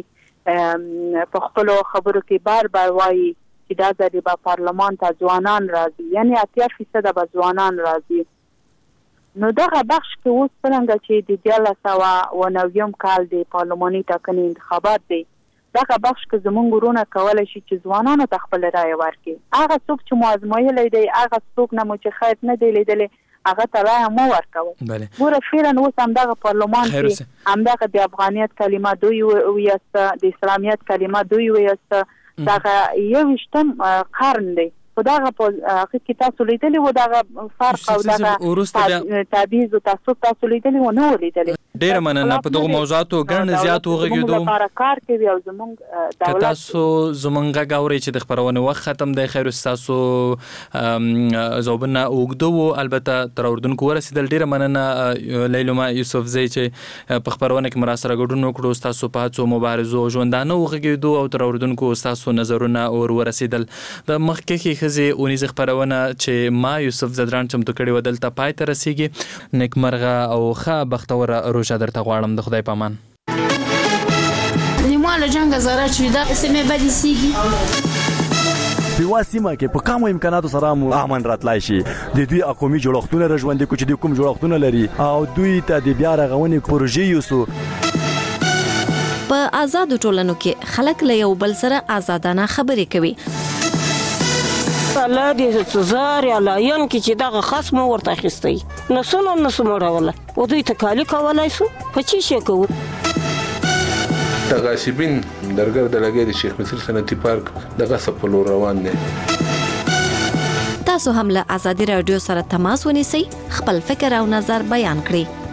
Speaker 19: په خپلو خبرو کې بار بار وایي چې دا ځلې به پارلمان ته ځوانان راځي، یعنې 80% به ځوانان راځي. نو دغه بخش کې اوس څرنګه چې د 1990 کال د پارلماني ټاکنې انتخابات دی، دغه بخش کې زموږ ورونه کولی شي چې ځوانانو ته خپل رایه ورکړي. هغه څوک چې مو ازمایلی دی، هغه څوک نه مو چې خیر نه دی لیدلی، هغه ته رایه مو ورکوئ. ګوره فعلا اوس همدغه پارلمان کې همدغه د افغانیت کلمه دوی ویسته، د اسلامیت کلمه دوی ویسته. دغه 21م قرن دی په دغه په کې تاسو لیدلی و دغه فرق او دغه تبعیض او تعصب تاسو لیدلی و نه ولیدلی.
Speaker 20: ډیره مننه. په دغه موضوعاتو ګڼ زیات وغږیدو
Speaker 19: لپاره کار کوي او زمونږ
Speaker 20: دولت تاسو زمونږ غاوري چې د خبرونه وخت ختم دی. خیر تاسو زوبنه اوګدو البته تر اردنکو ورسېدل. ډیره مننه لیلما یوسف زی چې په خبرونه کې مراسره ګډون وکړو. تاسو په هڅو مبارزو ژوندانه وغږیدو او تر اردنکو تاسو نظرونه اور ورسېدل. د مخکې خزي اونیز خبرونه چې ما یوسف زدران چمتو کړي ودلته پای ته رسیږي. نیکمرغه او ښه بختوره روژه درته غواړم. د خدای پامان.
Speaker 8: نیماله جنگ زره چې دا سمې بدی سیږي
Speaker 22: په سیمه کې په کومو امکاناتو سره امن راتلای شي. د دوی اقومي جوړښتونه رژوندې کو چې د کوم جوړښتونه لري او دوی ته د بیا رغونې پروژې یوسو.
Speaker 9: په آزادو ټولنو کې خلک له یو بل سره آزادانه خبرې کوي.
Speaker 23: الله دې سزار یا لاین کې چې دغه خصم ورته اخیستی نسونه مړوله او دوی تکالی کولای شو په چی شي کوو.
Speaker 18: تغاسبین درګر د لګي د شیخ مصر صنعتي پارک دغه سپلو روان دي.
Speaker 9: تاسو هم له ازادي رادیو سره تماس ونیسئ، خپل فکر او نظر بیان کړئ.